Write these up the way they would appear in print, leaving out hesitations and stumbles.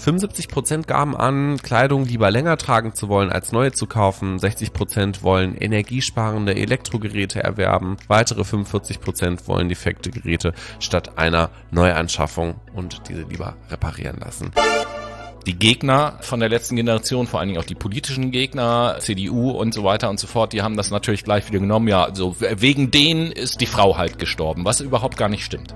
75% gaben an, Kleidung lieber länger tragen zu wollen, als neue zu kaufen. 60% wollen energiesparende Elektrogeräte erwerben. Weitere 45% wollen defekte Geräte statt einer Neuanschaffung und diese lieber reparieren lassen. Die Gegner von der letzten Generation, vor allen Dingen auch die politischen Gegner, CDU und so weiter und so fort, die haben das natürlich gleich wieder genommen. Ja, also wegen denen ist die Frau halt gestorben, was überhaupt gar nicht stimmt.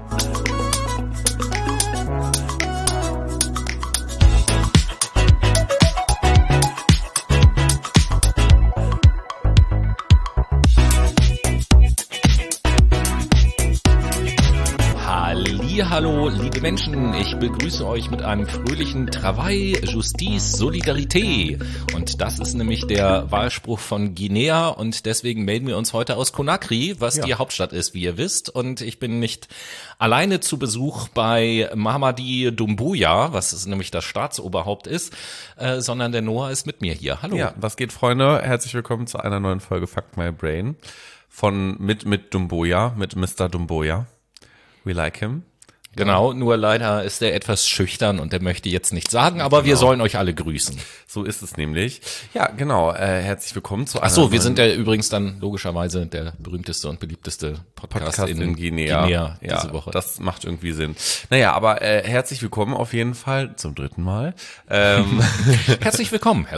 Hallo, liebe Menschen, ich begrüße euch mit einem fröhlichen Travail, Justice, Solidarité. Und das ist nämlich der Wahlspruch von Guinea und deswegen melden wir uns heute aus Conakry, was die Hauptstadt ist, wie ihr wisst. Und ich bin nicht alleine zu Besuch bei Mamadi Doumbouya, was ist nämlich das Staatsoberhaupt ist, sondern der Noah ist mit mir hier. Hallo. Ja, was geht, Freunde? Herzlich willkommen zu einer neuen Folge Fuck My Brain mit Doumbouya, mit Mr. Doumbouya. We like him. Genau, nur leider ist er etwas schüchtern und er möchte jetzt nichts sagen, aber wir sollen euch alle grüßen. So ist es nämlich. Ja, genau, herzlich willkommen zu einer Achso, wir sind ja übrigens dann logischerweise der berühmteste und beliebteste Podcast in Guinea diese Woche. Das macht irgendwie Sinn. Naja, aber herzlich willkommen auf jeden Fall zum 3. Mal. Herzlich willkommen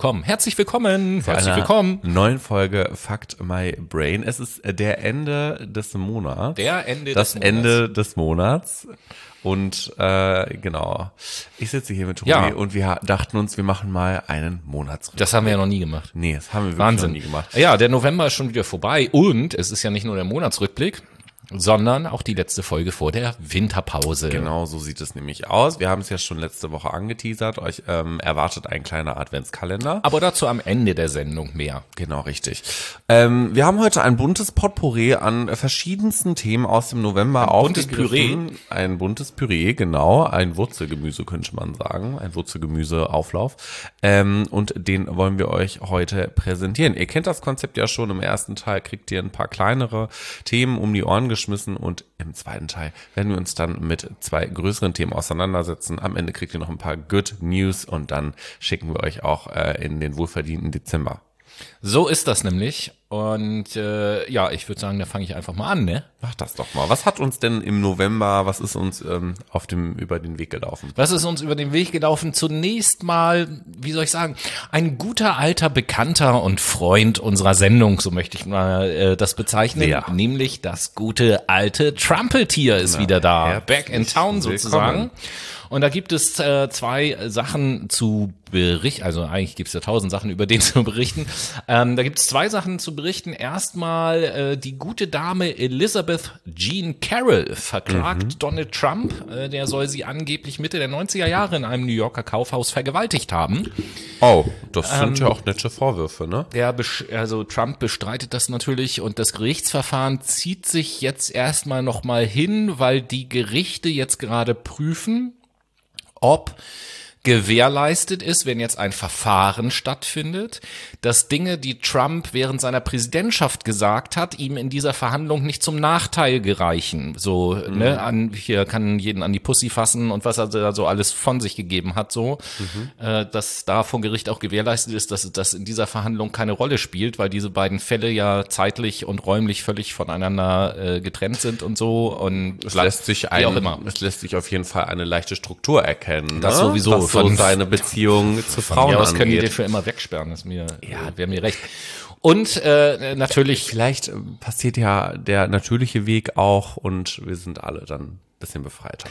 zu einer neuen Folge Fuck My Brain. Es ist der Ende des Monats. Ende des Monats. Und genau, ich sitze hier mit Tobi und wir dachten uns, wir machen mal einen Monatsrückblick. Das haben wir ja noch nie gemacht. Nee, das haben wir wirklich noch nie gemacht. Ja, der November ist schon wieder vorbei und es ist ja nicht nur der Monatsrückblick, sondern auch die letzte Folge vor der Winterpause. Genau, so sieht es nämlich aus. Wir haben es ja schon letzte Woche angeteasert. Euch erwartet ein kleiner Adventskalender. Aber dazu am Ende der Sendung mehr. Genau, richtig. Wir haben heute ein buntes Potpourri an verschiedensten Themen aus dem November aufgegriffen. Ein buntes Püree, genau. Ein Wurzelgemüse, könnte man sagen. Ein Wurzelgemüseauflauf. Und den wollen wir euch heute präsentieren. Ihr kennt das Konzept ja schon. Im ersten Teil kriegt ihr ein paar kleinere Themen um die Ohren geschmissen und im zweiten Teil werden wir uns dann mit 2 größeren Themen auseinandersetzen. Am Ende kriegt ihr noch ein paar Good News und dann schicken wir euch auch in den wohlverdienten Dezember. So ist das nämlich und ich würde sagen, da fange ich einfach mal an, ne? Mach das doch mal. Was hat uns denn im November, was ist uns über den Weg gelaufen? Was ist uns über den Weg gelaufen? Zunächst mal, wie soll ich sagen, ein guter alter Bekannter und Freund unserer Sendung, so möchte ich mal das bezeichnen, nämlich das gute alte Trumpeltier ist wieder da, back in town sozusagen. Und da gibt es 2 Sachen zu berichten, also eigentlich gibt es ja 1000 Sachen, über den zu berichten. Da gibt es 2 Sachen zu berichten. Erstmal die gute Dame Elizabeth Jean Carroll verklagt Donald Trump. Der soll sie angeblich Mitte der 90er Jahre in einem New Yorker Kaufhaus vergewaltigt haben. Oh, das sind ja auch nette Vorwürfe, ne? Also Trump bestreitet das natürlich und das Gerichtsverfahren zieht sich jetzt erstmal nochmal hin, weil die Gerichte jetzt gerade prüfen, ob gewährleistet ist, wenn jetzt ein Verfahren stattfindet, dass Dinge, die Trump während seiner Präsidentschaft gesagt hat, ihm in dieser Verhandlung nicht zum Nachteil gereichen. So, hier kann jeden an die Pussy fassen und was er da so alles von sich gegeben hat, so, dass da vom Gericht auch gewährleistet ist, dass das in dieser Verhandlung keine Rolle spielt, weil diese beiden Fälle ja zeitlich und räumlich völlig voneinander getrennt sind und so und es lässt sich auf jeden Fall eine leichte Struktur erkennen. Das sowieso. Was so seine Beziehung zu Frauen angeht. Können die den für immer wegsperren, wäre mir recht. Und natürlich. Vielleicht passiert ja der natürliche Weg auch und wir sind alle dann ein bisschen befreiter.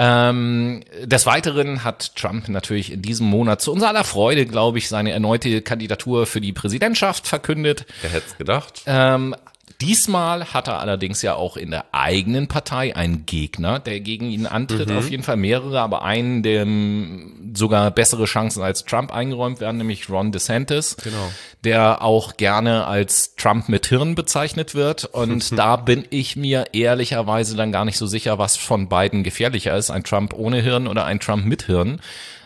Des Weiteren hat Trump natürlich in diesem Monat zu unserer aller Freude, glaube ich, seine erneute Kandidatur für die Präsidentschaft verkündet. Wer hätte es gedacht? Diesmal hat er allerdings ja auch in der eigenen Partei einen Gegner, der gegen ihn antritt, auf jeden Fall mehrere, aber einen, dem sogar bessere Chancen als Trump eingeräumt werden, nämlich Ron DeSantis, der auch gerne als Trump mit Hirn bezeichnet wird und da bin ich mir ehrlicherweise dann gar nicht so sicher, was von beiden gefährlicher ist, ein Trump ohne Hirn oder ein Trump mit Hirn.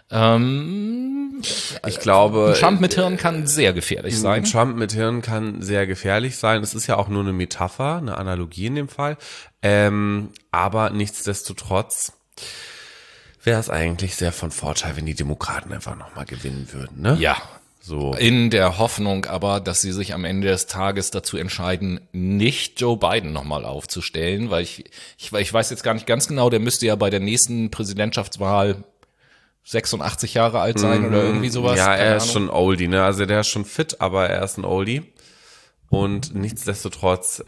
Ich glaube, ein Trump mit Hirn kann sehr gefährlich sein. Ein Trump mit Hirn kann sehr gefährlich sein. Es ist ja auch nur eine Metapher, eine Analogie in dem Fall. Aber nichtsdestotrotz wäre es eigentlich sehr von Vorteil, wenn die Demokraten einfach nochmal gewinnen würden, ne? Ja. So. In der Hoffnung aber, dass sie sich am Ende des Tages dazu entscheiden, nicht Joe Biden nochmal aufzustellen, weil ich weiß jetzt gar nicht ganz genau, der müsste ja bei der nächsten Präsidentschaftswahl 86 Jahre alt sein oder irgendwie sowas. Ja, keine er ist Ahnung. schon ein Oldie, ne? Also der ist schon fit, aber er ist ein Oldie. Und nichtsdestotrotz,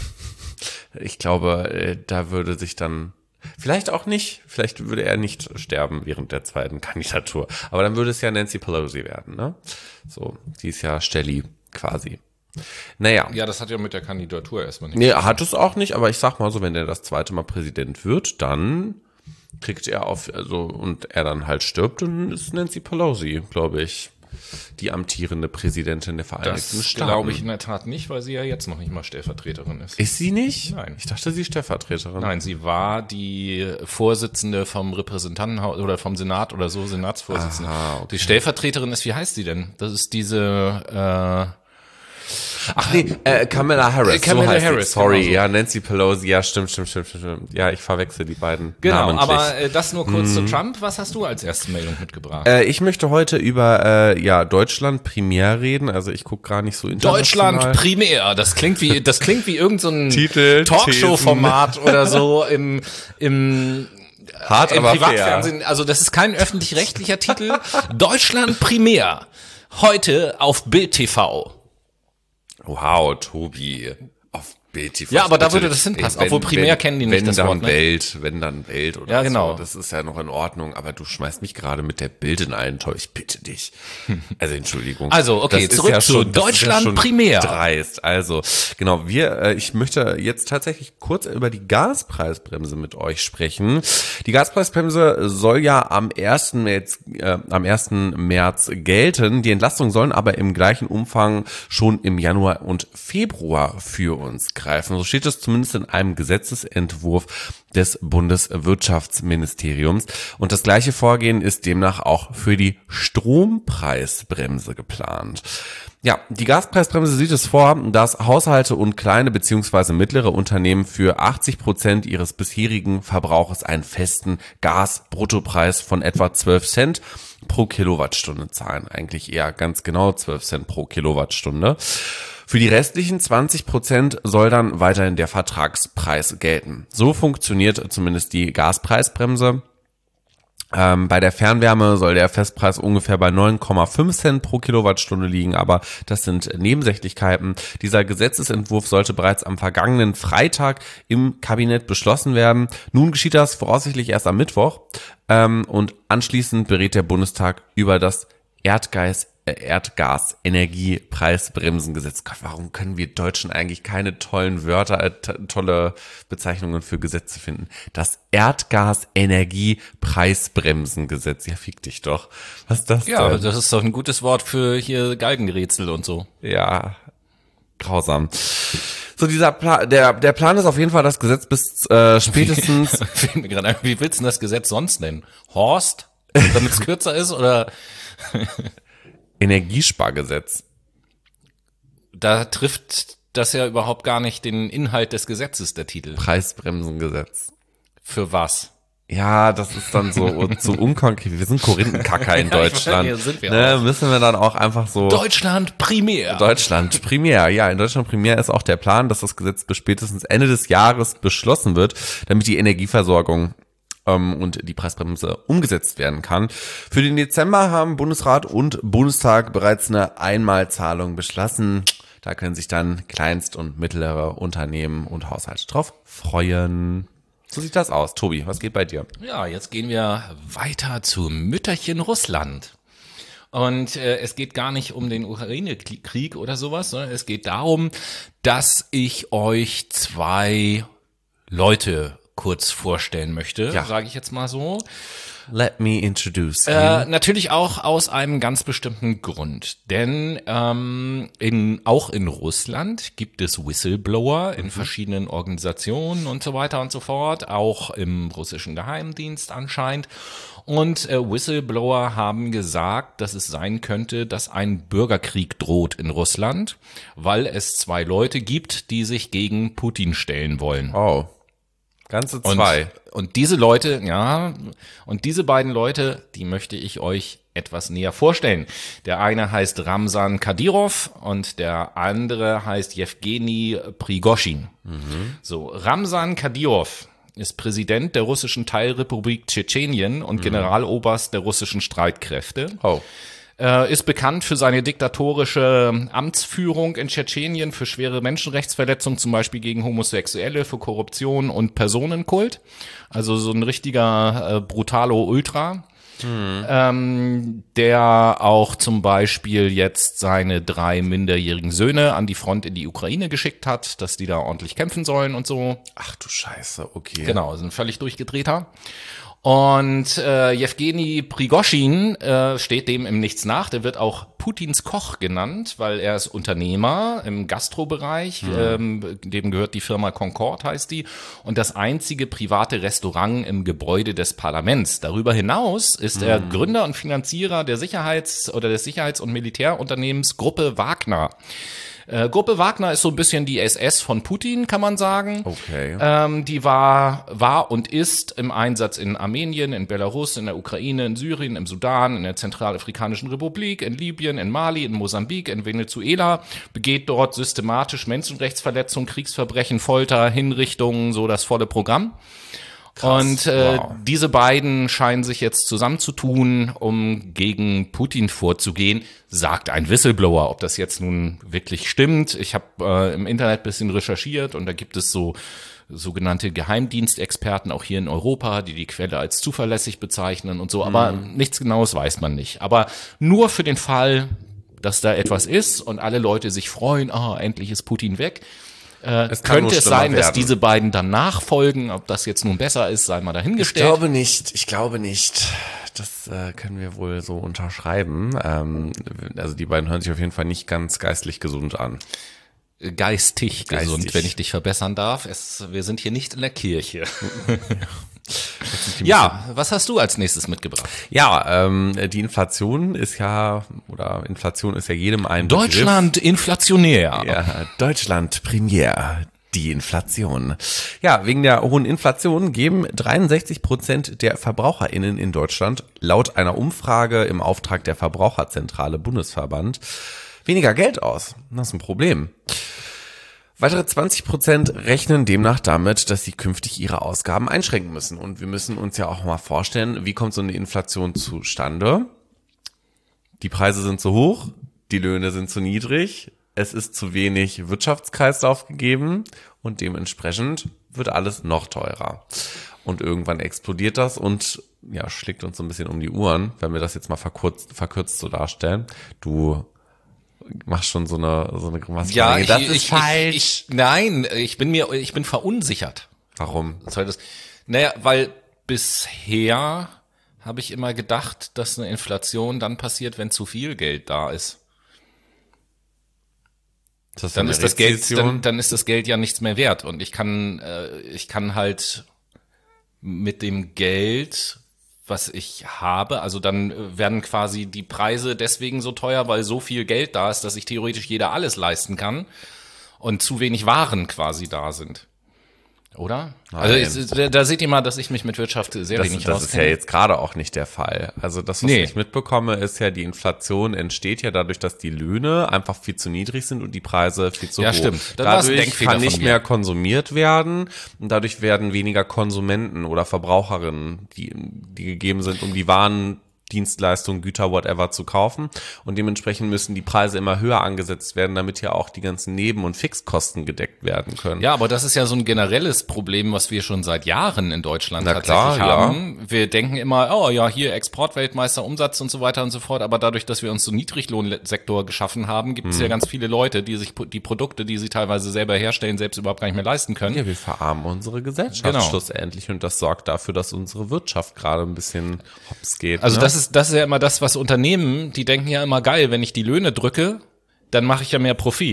ich glaube, da würde sich dann, vielleicht auch nicht, vielleicht würde er nicht sterben während der zweiten Kandidatur. Aber dann würde es ja Nancy Pelosi werden, ne? So, die ist ja Stelly quasi. Naja. Ja, das hat ja mit der Kandidatur erstmal nichts. Nee, hat es auch nicht, aber ich sag mal so, wenn der das zweite Mal Präsident wird, dann kriegt er und er dann halt stirbt, dann ist Nancy Pelosi, glaube ich, die amtierende Präsidentin der Vereinigten Das Staaten. glaube ich in der Tat nicht, weil sie ja jetzt noch nicht mal Stellvertreterin ist. Ist sie nicht? Nein. Ich dachte, sie ist Stellvertreterin. Nein, sie war die Vorsitzende vom Repräsentantenhaus oder vom Senat oder so, Senatsvorsitzende. Aha, okay. Die Stellvertreterin ist, wie heißt sie denn? Das ist diese, Ach nee, Kamala Harris. Kamala so heißt Harris, sie. Sorry, genau so. ja, Nancy Pelosi, ja, stimmt. Ja, ich verwechsel die beiden genau, namentlich. aber das nur kurz zu Trump. Was hast du als erste Meldung mitgebracht? Ich möchte heute über Deutschland primär reden. Also ich gucke gar nicht so international. Deutschland primär. Das klingt wie irgend so ein Titel, Talkshow-Format oder so im Hart, aber Privatfernsehen. Also das ist kein öffentlich-rechtlicher Titel. Deutschland primär. Heute auf Bild TV. Wow, Tobi. Auf Bild TV. Ja, aber da würde das hinpassen. Obwohl primär kennen die nicht das Wort, ne? Wenn dann Welt oder Ja, genau. so. Das ist ja noch in Ordnung. Aber du schmeißt mich gerade mit der Bild in einen Topf. Ich bitte dich. Also Entschuldigung. Also, okay, Das ist zurück ja zu schon, das Deutschland ist ja schon primär. Dreist. Also, genau, ich möchte jetzt tatsächlich kurz über die Gaspreisbremse mit euch sprechen. Die Gaspreisbremse soll ja am 1. März gelten. Die Entlastungen sollen aber im gleichen Umfang schon im Januar und Februar für uns greifen. So steht es zumindest in einem Gesetzesentwurf des Bundeswirtschaftsministeriums. Und das gleiche Vorgehen ist demnach auch für die Strompreisbremse geplant. Ja, die Gaspreisbremse sieht es vor, dass Haushalte und kleine bzw. mittlere Unternehmen für 80% ihres bisherigen Verbrauches einen festen Gasbruttopreis von etwa 12 Cent pro Kilowattstunde zahlen. Eigentlich eher ganz genau 12 Cent pro Kilowattstunde. Für die restlichen 20% soll dann weiterhin der Vertragspreis gelten. So funktioniert zumindest die Gaspreisbremse. Bei der Fernwärme soll der Festpreis ungefähr bei 9,5 Cent pro Kilowattstunde liegen, aber das sind Nebensächlichkeiten. Dieser Gesetzesentwurf sollte bereits am vergangenen Freitag im Kabinett beschlossen werden. Nun geschieht das voraussichtlich erst am Mittwoch und anschließend berät der Bundestag über das Erdgas-Energiepreisbremsengesetz. Gott, warum können wir Deutschen eigentlich keine tollen Wörter, tolle Bezeichnungen für Gesetze finden? Das Erdgas-Energiepreisbremsengesetz. Ja, fick dich doch. Was ist das denn? Ja, das ist doch ein gutes Wort für hier Galgenrätsel und so. Ja, grausam. So, der Plan ist auf jeden Fall, das Gesetz bis spätestens... Wie willst du das Gesetz sonst nennen? Horst? Damit es kürzer ist oder... Energiespargesetz. Da trifft das ja überhaupt gar nicht den Inhalt des Gesetzes, der Titel. Preisbremsengesetz. Für was? Ja, das ist dann so unkonkret. Wir sind Korinthenkacker in Deutschland. Ja, sind wir ne, auch. müssen wir dann auch einfach so... Deutschland primär. Deutschland primär. Ja, in Deutschland primär ist auch der Plan, dass das Gesetz bis spätestens Ende des Jahres beschlossen wird, damit die Energieversorgung und die Preisbremse umgesetzt werden kann. Für den Dezember haben Bundesrat und Bundestag bereits eine Einmalzahlung beschlossen. Da können sich dann Kleinst- und mittlere Unternehmen und Haushalte drauf freuen. So sieht das aus. Tobi, was geht bei dir? Ja, jetzt gehen wir weiter zu Mütterchen Russland. Und es geht gar nicht um den Ukraine-Krieg oder sowas, sondern es geht darum, dass ich euch zwei Leute kurz vorstellen möchte, sage ich jetzt mal so. Let me introduce you. Natürlich auch aus einem ganz bestimmten Grund. Denn auch in Russland gibt es Whistleblower in verschiedenen Organisationen und so weiter und so fort, auch im russischen Geheimdienst anscheinend. Und Whistleblower haben gesagt, dass es sein könnte, dass ein Bürgerkrieg droht in Russland, weil es zwei Leute gibt, die sich gegen Putin stellen wollen. Oh. Ganze 2. Und diese Leute, und diese beiden Leute, die möchte ich euch etwas näher vorstellen. Der eine heißt Ramzan Kadyrov und der andere heißt Jewgeni Prigoschin. So, Ramzan Kadyrov ist Präsident der russischen Teilrepublik Tschetschenien und Generaloberst der russischen Streitkräfte. Ist bekannt für seine diktatorische Amtsführung in Tschetschenien, für schwere Menschenrechtsverletzungen, zum Beispiel gegen Homosexuelle, für Korruption und Personenkult. Also so ein richtiger Brutalo-Ultra. Der auch zum Beispiel jetzt seine 3 minderjährigen Söhne an die Front in die Ukraine geschickt hat, dass die da ordentlich kämpfen sollen und so. Ach du Scheiße, okay. Genau, ist ein völlig durchgedrehter. Und Jewgeni Prigoschin steht dem im Nichts nach. Der wird auch Putins Koch genannt, weil er ist Unternehmer im Gastrobereich. Dem gehört die Firma Concord, heißt die. Und das einzige private Restaurant im Gebäude des Parlaments. Darüber hinaus ist er Gründer und Finanzierer der des Sicherheits- und Militärunternehmens Gruppe Wagner. Gruppe Wagner ist so ein bisschen die SS von Putin, kann man sagen. Okay. Die war und ist im Einsatz in Armenien, in Belarus, in der Ukraine, in Syrien, im Sudan, in der Zentralafrikanischen Republik, in Libyen, in Mali, in Mosambik, in Venezuela, begeht dort systematisch Menschenrechtsverletzungen, Kriegsverbrechen, Folter, Hinrichtungen, so das volle Programm. Krass, und diese beiden scheinen sich jetzt zusammenzutun, um gegen Putin vorzugehen, sagt ein Whistleblower. Ob das jetzt nun wirklich stimmt, ich habe im Internet ein bisschen recherchiert und da gibt es so sogenannte Geheimdienstexperten, auch hier in Europa, die Quelle als zuverlässig bezeichnen und so, aber nichts Genaues weiß man nicht. Aber nur für den Fall, dass da etwas ist und alle Leute sich freuen, endlich ist Putin weg, könnte es sein, dass diese beiden dann nachfolgen. Ob das jetzt nun besser ist, sei mal dahingestellt. Ich glaube nicht. Das können wir wohl so unterschreiben. Also die beiden hören sich auf jeden Fall nicht ganz geistlich gesund an. Geistig gesund, wenn ich dich verbessern darf. Wir sind hier nicht in der Kirche. Ja, was hast du als nächstes mitgebracht? Ja, die Inflation ist ja jedem ein Deutschland Begriff. Inflationär. Ja, Deutschland Premier. Die Inflation. Ja, wegen der hohen Inflation geben 63% der VerbraucherInnen in Deutschland laut einer Umfrage im Auftrag der Verbraucherzentrale Bundesverband weniger Geld aus. Das ist ein Problem. Weitere 20% rechnen demnach damit, dass sie künftig ihre Ausgaben einschränken müssen. Und wir müssen uns ja auch mal vorstellen, wie kommt so eine Inflation zustande? Die Preise sind zu hoch, die Löhne sind zu niedrig, es ist zu wenig Wirtschaftskreislauf gegeben und dementsprechend wird alles noch teurer. Und irgendwann explodiert das und ja, schlägt uns so ein bisschen um die Ohren, wenn wir das jetzt mal verkürzt so darstellen. Du machst schon so eine Grimasse. Ja, das ist falsch. Ich bin verunsichert. Warum? Weil bisher habe ich immer gedacht, dass eine Inflation dann passiert, wenn zu viel Geld da ist. Dann ist das Geld ja nichts mehr wert und ich kann halt mit dem Geld, was ich habe, also dann werden quasi die Preise deswegen so teuer, weil so viel Geld da ist, dass sich theoretisch jeder alles leisten kann und zu wenig Waren quasi da sind. Oder? Nein. Also da seht ihr mal, dass ich mich mit Wirtschaft sehr wenig auskenne. Das ist ja jetzt gerade auch nicht der Fall. Also das, was ich mitbekomme, ist ja, die Inflation entsteht ja dadurch, dass die Löhne einfach viel zu niedrig sind und die Preise viel zu hoch. Ja, stimmt. Dadurch kann nicht mehr konsumiert werden und dadurch werden weniger Konsumenten oder Verbraucherinnen, die gegeben sind, um die Waren, Dienstleistungen, Güter, whatever zu kaufen und dementsprechend müssen die Preise immer höher angesetzt werden, damit ja auch die ganzen Neben- und Fixkosten gedeckt werden können. Ja, aber das ist ja so ein generelles Problem, was wir schon seit Jahren in Deutschland tatsächlich haben. Ja. Wir denken immer, hier Exportweltmeister, Umsatz und so weiter und so fort, aber dadurch, dass wir uns so einen Niedriglohnsektor geschaffen haben, gibt es ja ganz viele Leute, die sich die Produkte, die sie teilweise selber herstellen, selbst überhaupt gar nicht mehr leisten können. Ja, wir verarmen unsere Gesellschaft schlussendlich und das sorgt dafür, dass unsere Wirtschaft gerade ein bisschen hops geht. Also das ist ja immer das, was Unternehmen, die denken ja immer, geil, wenn ich die Löhne drücke, dann mache ich ja mehr Profit.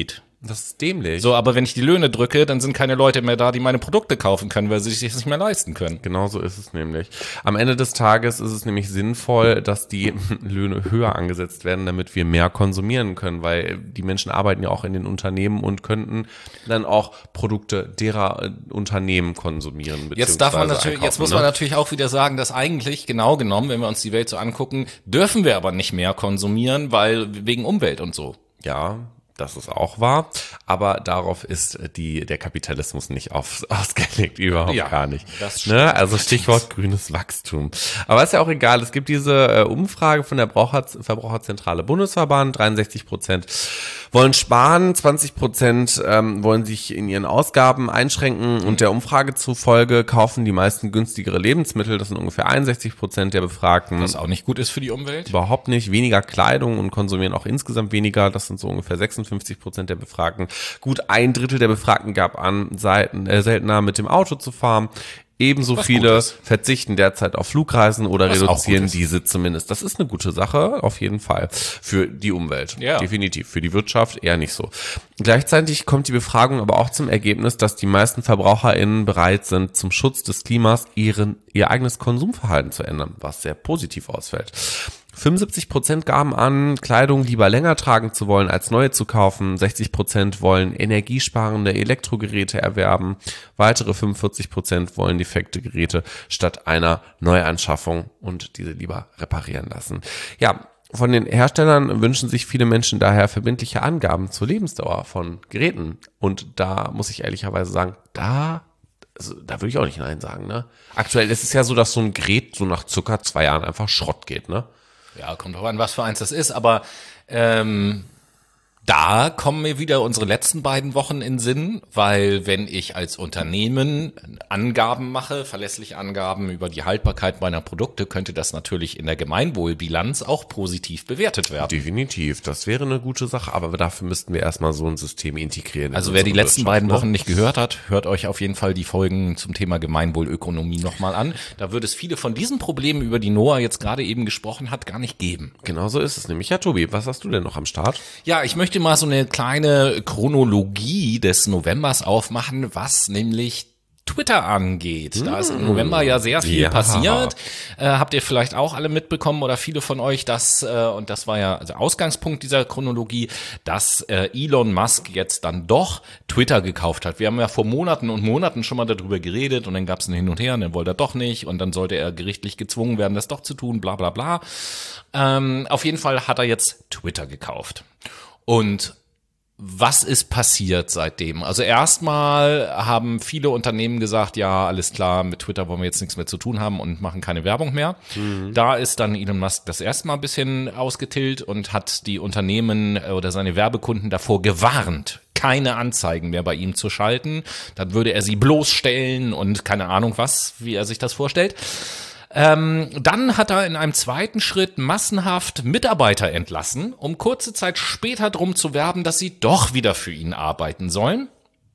Das ist dämlich. So, aber wenn ich die Löhne drücke, dann sind keine Leute mehr da, die meine Produkte kaufen können, weil sie sich das nicht mehr leisten können. Genau so ist es nämlich. Am Ende des Tages ist es nämlich sinnvoll, dass die Löhne höher angesetzt werden, damit wir mehr konsumieren können, weil die Menschen arbeiten ja auch in den Unternehmen und könnten dann auch Produkte derer Unternehmen konsumieren. Jetzt muss man natürlich auch wieder sagen, dass eigentlich genau genommen, wenn wir uns die Welt so angucken, dürfen wir aber nicht mehr konsumieren, weil wegen Umwelt und so. Ja, das ist auch wahr, aber darauf ist der Kapitalismus nicht ausgelegt, überhaupt gar nicht. Das stimmt. Ne? Also Stichwort grünes Wachstum. Aber ist ja auch egal, es gibt diese Umfrage von der Verbraucherzentrale Bundesverband, 63% wollen sparen, 20% wollen sich in ihren Ausgaben einschränken und der Umfrage zufolge kaufen die meisten günstigere Lebensmittel, das sind ungefähr 61% der Befragten. Was auch nicht gut ist für die Umwelt. Überhaupt nicht, weniger Kleidung und konsumieren auch insgesamt weniger, das sind so ungefähr 56% der Befragten. Gut ein Drittel der Befragten gab an, seltener mit dem Auto zu fahren. Ebenso viele verzichten derzeit auf Flugreisen oder reduzieren diese zumindest. Das ist eine gute Sache, auf jeden Fall. Für die Umwelt, definitiv. Für die Wirtschaft eher nicht so. Gleichzeitig kommt die Befragung aber auch zum Ergebnis, dass die meisten VerbraucherInnen bereit sind, zum Schutz des Klimas ihr eigenes Konsumverhalten zu ändern, was sehr positiv ausfällt. 75% gaben an, Kleidung lieber länger tragen zu wollen, als neue zu kaufen. 60% wollen energiesparende Elektrogeräte erwerben. Weitere 45% wollen defekte Geräte statt einer Neuanschaffung und diese lieber reparieren lassen. Ja, von den Herstellern wünschen sich viele Menschen daher verbindliche Angaben zur Lebensdauer von Geräten. Und da muss ich ehrlicherweise sagen, da würde ich auch nicht Nein sagen, ne? Aktuell ist es ja so, dass so ein Gerät so nach circa 2 Jahren einfach Schrott geht, ne? Ja, kommt drauf an, was für eins das ist, aber da kommen mir wieder unsere letzten beiden Wochen in Sinn, weil wenn ich als Unternehmen Angaben mache, verlässliche Angaben über die Haltbarkeit meiner Produkte, könnte das natürlich in der Gemeinwohlbilanz auch positiv bewertet werden. Definitiv, das wäre eine gute Sache, aber dafür müssten wir erstmal so ein System integrieren. Also wer die letzten beiden Wochen nicht gehört hat, hört euch auf jeden Fall die Folgen zum Thema Gemeinwohlökonomie nochmal an. Da würde es viele von diesen Problemen, über die Noah jetzt gerade eben gesprochen hat, gar nicht geben. Genau so ist es nämlich. Ja, Tobi, was hast du denn noch am Start? Ja, ich möchte mal so eine kleine Chronologie des Novembers aufmachen, was nämlich Twitter angeht. Da ist im November ja sehr viel passiert. Habt ihr vielleicht auch alle mitbekommen oder viele von euch, dass, und das war ja der Ausgangspunkt dieser Chronologie, dass Elon Musk jetzt dann doch Twitter gekauft hat. Wir haben ja vor Monaten und Monaten schon mal darüber geredet und dann gab es ein Hin und Her und dann wollte er doch nicht und dann sollte er gerichtlich gezwungen werden, das doch zu tun, bla bla bla. Auf jeden Fall hat er jetzt Twitter gekauft. Und was ist passiert seitdem? Also erstmal haben viele Unternehmen gesagt, ja, alles klar, mit Twitter wollen wir jetzt nichts mehr zu tun haben und machen keine Werbung mehr. Da ist dann Elon Musk das erste Mal ein bisschen ausgetillt und hat die Unternehmen oder seine Werbekunden davor gewarnt, keine Anzeigen mehr bei ihm zu schalten. Dann würde er sie bloßstellen und keine Ahnung was, wie er sich das vorstellt. Dann hat er in einem zweiten Schritt massenhaft Mitarbeiter entlassen, um kurze Zeit später drum zu werben, dass sie doch wieder für ihn arbeiten sollen.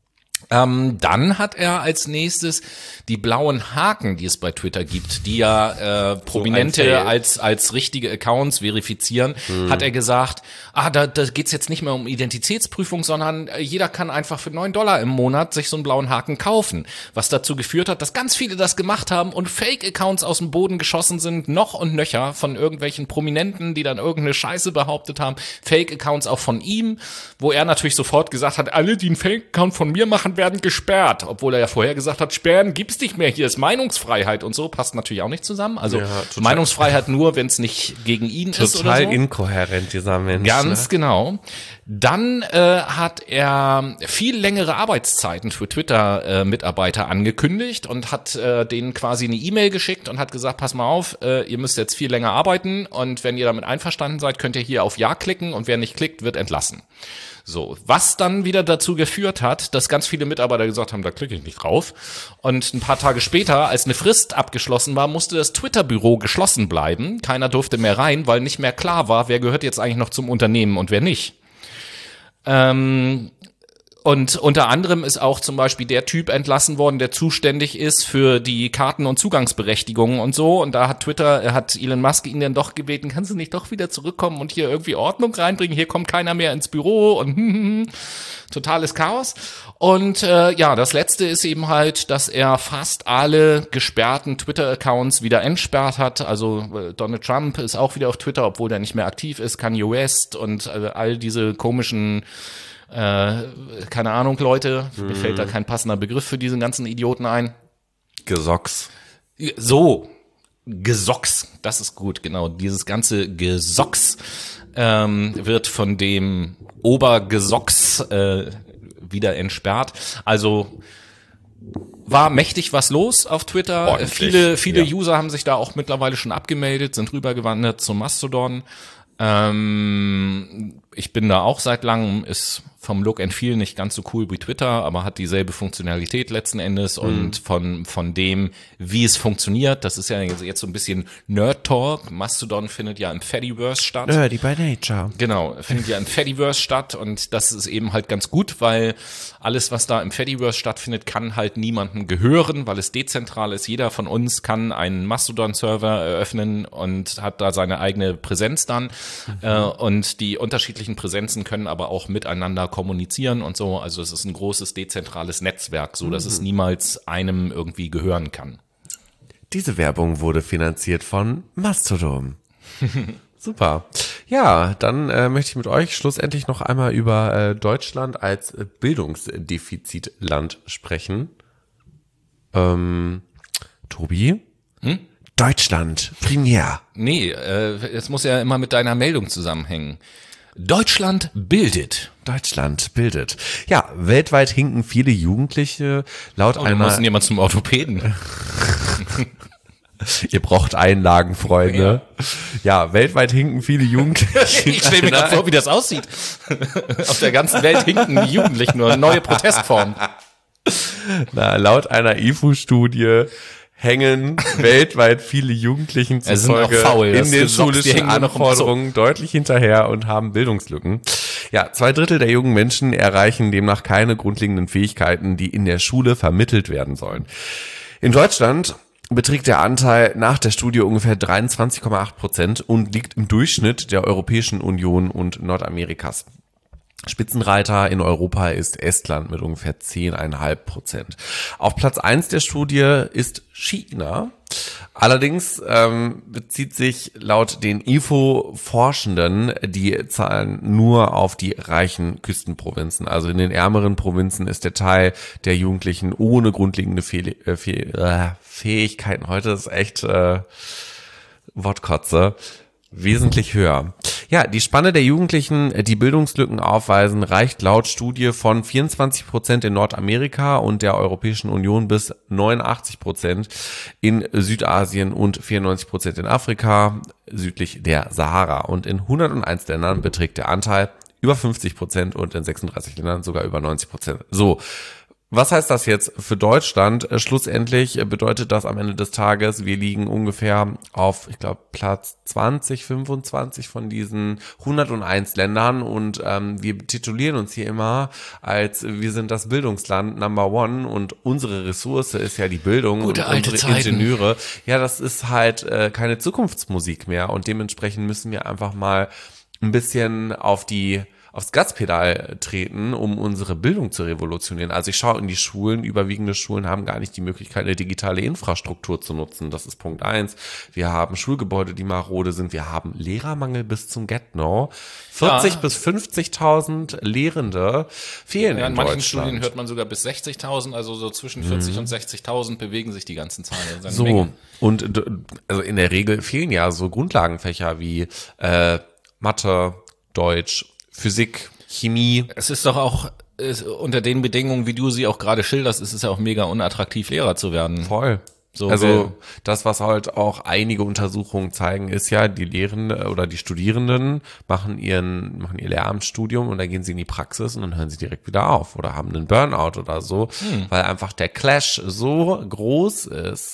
Dann hat er als nächstes die blauen Haken, die es bei Twitter gibt, die ja Prominente so als richtige Accounts verifizieren, hat er gesagt, da geht's jetzt nicht mehr um Identitätsprüfung, sondern jeder kann einfach für $9 im Monat sich so einen blauen Haken kaufen. Was dazu geführt hat, dass ganz viele das gemacht haben und Fake-Accounts aus dem Boden geschossen sind, noch und nöcher von irgendwelchen Prominenten, die dann irgendeine Scheiße behauptet haben. Fake-Accounts auch von ihm, wo er natürlich sofort gesagt hat, alle, die einen Fake-Account von mir machen, werden gesperrt, obwohl er ja vorher gesagt hat, sperren gibt's nicht mehr, hier ist Meinungsfreiheit und so, passt natürlich auch nicht zusammen. Also ja, Meinungsfreiheit nur, wenn es nicht gegen ihn ist oder so. Total inkohärent, dieser Mensch. Ganz genau. Dann hat er viel längere Arbeitszeiten für Twitter-Mitarbeiter angekündigt und hat denen quasi eine E-Mail geschickt und hat gesagt, pass mal auf, ihr müsst jetzt viel länger arbeiten und wenn ihr damit einverstanden seid, könnt ihr hier auf Ja klicken und wer nicht klickt, wird entlassen. So, was dann wieder dazu geführt hat, dass ganz viele Mitarbeiter gesagt haben, da klicke ich nicht drauf. Und ein paar Tage später, als eine Frist abgeschlossen war, musste das Twitter-Büro geschlossen bleiben. Keiner durfte mehr rein, weil nicht mehr klar war, wer gehört jetzt eigentlich noch zum Unternehmen und wer nicht. Und unter anderem ist auch zum Beispiel der Typ entlassen worden, der zuständig ist für die Karten- und Zugangsberechtigungen und so. Und da hat Elon Musk ihn dann doch gebeten, kannst du nicht doch wieder zurückkommen und hier irgendwie Ordnung reinbringen? Hier kommt keiner mehr ins Büro und totales Chaos. Und das Letzte ist eben halt, dass er fast alle gesperrten Twitter-Accounts wieder entsperrt hat. Also Donald Trump ist auch wieder auf Twitter, obwohl der nicht mehr aktiv ist. Kanye West und all diese komischen keine Ahnung, Leute, mir fällt da kein passender Begriff für diesen ganzen Idioten ein. Gesocks. So, Gesocks, das ist gut, genau. Dieses ganze Gesocks wird von dem Obergesocks wieder entsperrt. Also war mächtig was los auf Twitter. Ordentlich, Viele User haben sich da auch mittlerweile schon abgemeldet, sind rübergewandert zum Mastodon. Ich bin da auch seit langem, ist vom Look and Feel nicht ganz so cool wie Twitter, aber hat dieselbe Funktionalität letzten Endes und von dem, wie es funktioniert, das ist ja jetzt so ein bisschen Nerd-Talk. Mastodon findet ja im Fediverse statt. Nerdy by nature. Genau, findet ja im Fediverse statt und das ist eben halt ganz gut, weil alles, was da im Fediverse stattfindet, kann halt niemandem gehören, weil es dezentral ist. Jeder von uns kann einen Mastodon-Server eröffnen und hat da seine eigene Präsenz dann und die unterschiedlichen Präsenzen können aber auch miteinander kommunizieren und so. Also es ist ein großes dezentrales Netzwerk, so dass es niemals einem irgendwie gehören kann. Diese Werbung wurde finanziert von Mastodon. Super. Ja, dann möchte ich mit euch schlussendlich noch einmal über Deutschland als Bildungsdefizitland sprechen. Tobi? Deutschland, primär. Nee, es muss ja immer mit deiner Meldung zusammenhängen. Deutschland bildet. Deutschland bildet. Ja, weltweit hinken viele Jugendliche laut Wir müssen jemand zum Orthopäden. Ihr braucht Einlagen, Freunde. Ja, weltweit hinken viele Jugendliche. Ich stelle mir gerade vor, wie das aussieht. Auf der ganzen Welt hinken die Jugendlichen nur neue Protestformen. Laut einer IFO-Studie hängen weltweit viele Jugendlichen zufolge in den schulischen Anforderungen deutlich hinterher und haben Bildungslücken. Ja, 2/3 der jungen Menschen erreichen demnach keine grundlegenden Fähigkeiten, die in der Schule vermittelt werden sollen. In Deutschland beträgt der Anteil nach der Studie ungefähr 23,8% und liegt im Durchschnitt der Europäischen Union und Nordamerikas. Spitzenreiter in Europa ist Estland mit ungefähr 10,5%. Auf Platz 1 der Studie ist China. Allerdings bezieht sich laut den IFO-Forschenden die Zahlen nur auf die reichen Küstenprovinzen. Also in den ärmeren Provinzen ist der Teil der Jugendlichen ohne grundlegende Fähigkeiten, heute ist echt Wortkotze, wesentlich höher. Ja, die Spanne der Jugendlichen, die Bildungslücken aufweisen, reicht laut Studie von 24% in Nordamerika und der Europäischen Union bis 89% in Südasien und 94% in Afrika, südlich der Sahara. Und in 101 Ländern beträgt der Anteil über 50% und in 36 Ländern sogar über 90%. So. Was heißt das jetzt für Deutschland? Schlussendlich bedeutet das am Ende des Tages, wir liegen ungefähr auf, ich glaube, Platz 20, 25 von diesen 101 Ländern und wir titulieren uns hier immer als, wir sind das Bildungsland Number One und unsere Ressource ist ja die Bildung Gute und unsere Zeiten. Ingenieure. Ja, das ist halt keine Zukunftsmusik mehr und dementsprechend müssen wir einfach mal ein bisschen aufs Gaspedal treten, um unsere Bildung zu revolutionieren. Also ich schaue in die Schulen, überwiegende Schulen haben gar nicht die Möglichkeit, eine digitale Infrastruktur zu nutzen. Das ist Punkt 1. Wir haben Schulgebäude, die marode sind. Wir haben Lehrermangel bis zum Get-No. 40 bis 50.000 Lehrende fehlen in manchen Deutschland. Studien hört man sogar bis 60.000, also so zwischen 40 und 60.000 bewegen sich die ganzen Zahlen. So, Menge. Und also in der Regel fehlen ja so Grundlagenfächer wie Mathe, Deutsch, Physik, Chemie. Es ist doch auch unter den Bedingungen, wie du sie auch gerade schilderst, ist es ja auch mega unattraktiv, Lehrer zu werden. Voll. So, also das, was halt auch einige Untersuchungen zeigen, ist ja, die Lehrenden oder die Studierenden machen ihr Lehramtsstudium und dann gehen sie in die Praxis und dann hören sie direkt wieder auf oder haben einen Burnout oder so, weil einfach der Clash so groß ist.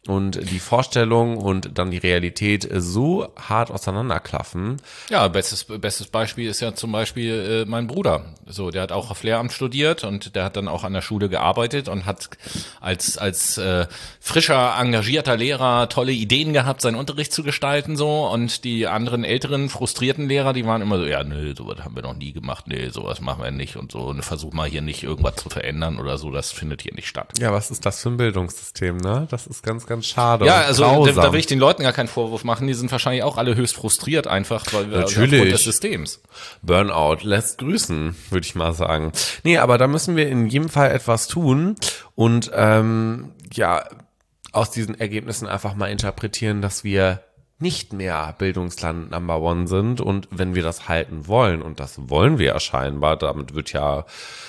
und die Vorstellung und dann die Realität so hart auseinanderklaffen. Ja, bestes Beispiel ist ja zum Beispiel mein Bruder. So, der hat auch auf Lehramt studiert und der hat dann auch an der Schule gearbeitet und hat als frischer, engagierter Lehrer tolle Ideen gehabt, seinen Unterricht zu gestalten so, und die anderen älteren, frustrierten Lehrer, die waren immer so, ja, nö, sowas haben wir noch nie gemacht, nee, sowas machen wir nicht und so, und versuch mal hier nicht irgendwas zu verändern oder so, das findet hier nicht statt. Ja, was ist das für ein Bildungssystem, ne? Das ist ganz, ganz schade. Ja, also da will ich den Leuten gar keinen Vorwurf machen, die sind wahrscheinlich auch alle höchst frustriert einfach, weil wir aufgrund des Systems. Burnout lässt grüßen, würde ich mal sagen. Nee, aber da müssen wir in jedem Fall etwas tun und aus diesen Ergebnissen einfach mal interpretieren, dass wir nicht mehr Bildungsland Number One sind, und wenn wir das halten wollen, und das wollen wir ja scheinbar, damit wird ja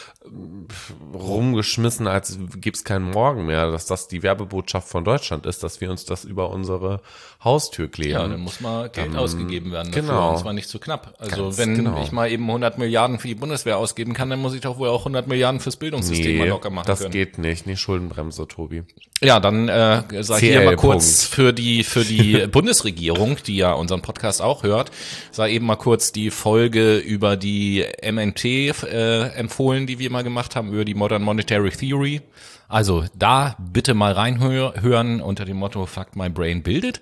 rumgeschmissen, als gäbe es keinen Morgen mehr, dass das die Werbebotschaft von Deutschland ist, dass wir uns das über unsere Haustür kleben. Ja, dann muss mal Geld ausgegeben werden dafür, genau. Und zwar nicht zu knapp. Also wenn ich mal eben 100 Milliarden für die Bundeswehr ausgeben kann, dann muss ich doch wohl auch 100 Milliarden fürs Bildungssystem mal locker machen das können. Geht nicht, Schuldenbremse, Tobi. Ja, dann sag ich hier mal kurz für die Bundesregierung, die ja unseren Podcast auch hört, sei eben mal kurz die Folge über die MMT empfohlen, die wir mal gemacht haben, über die Modern Monetary Theory. Also da bitte mal reinhören unter dem Motto Fuck my brain bildet.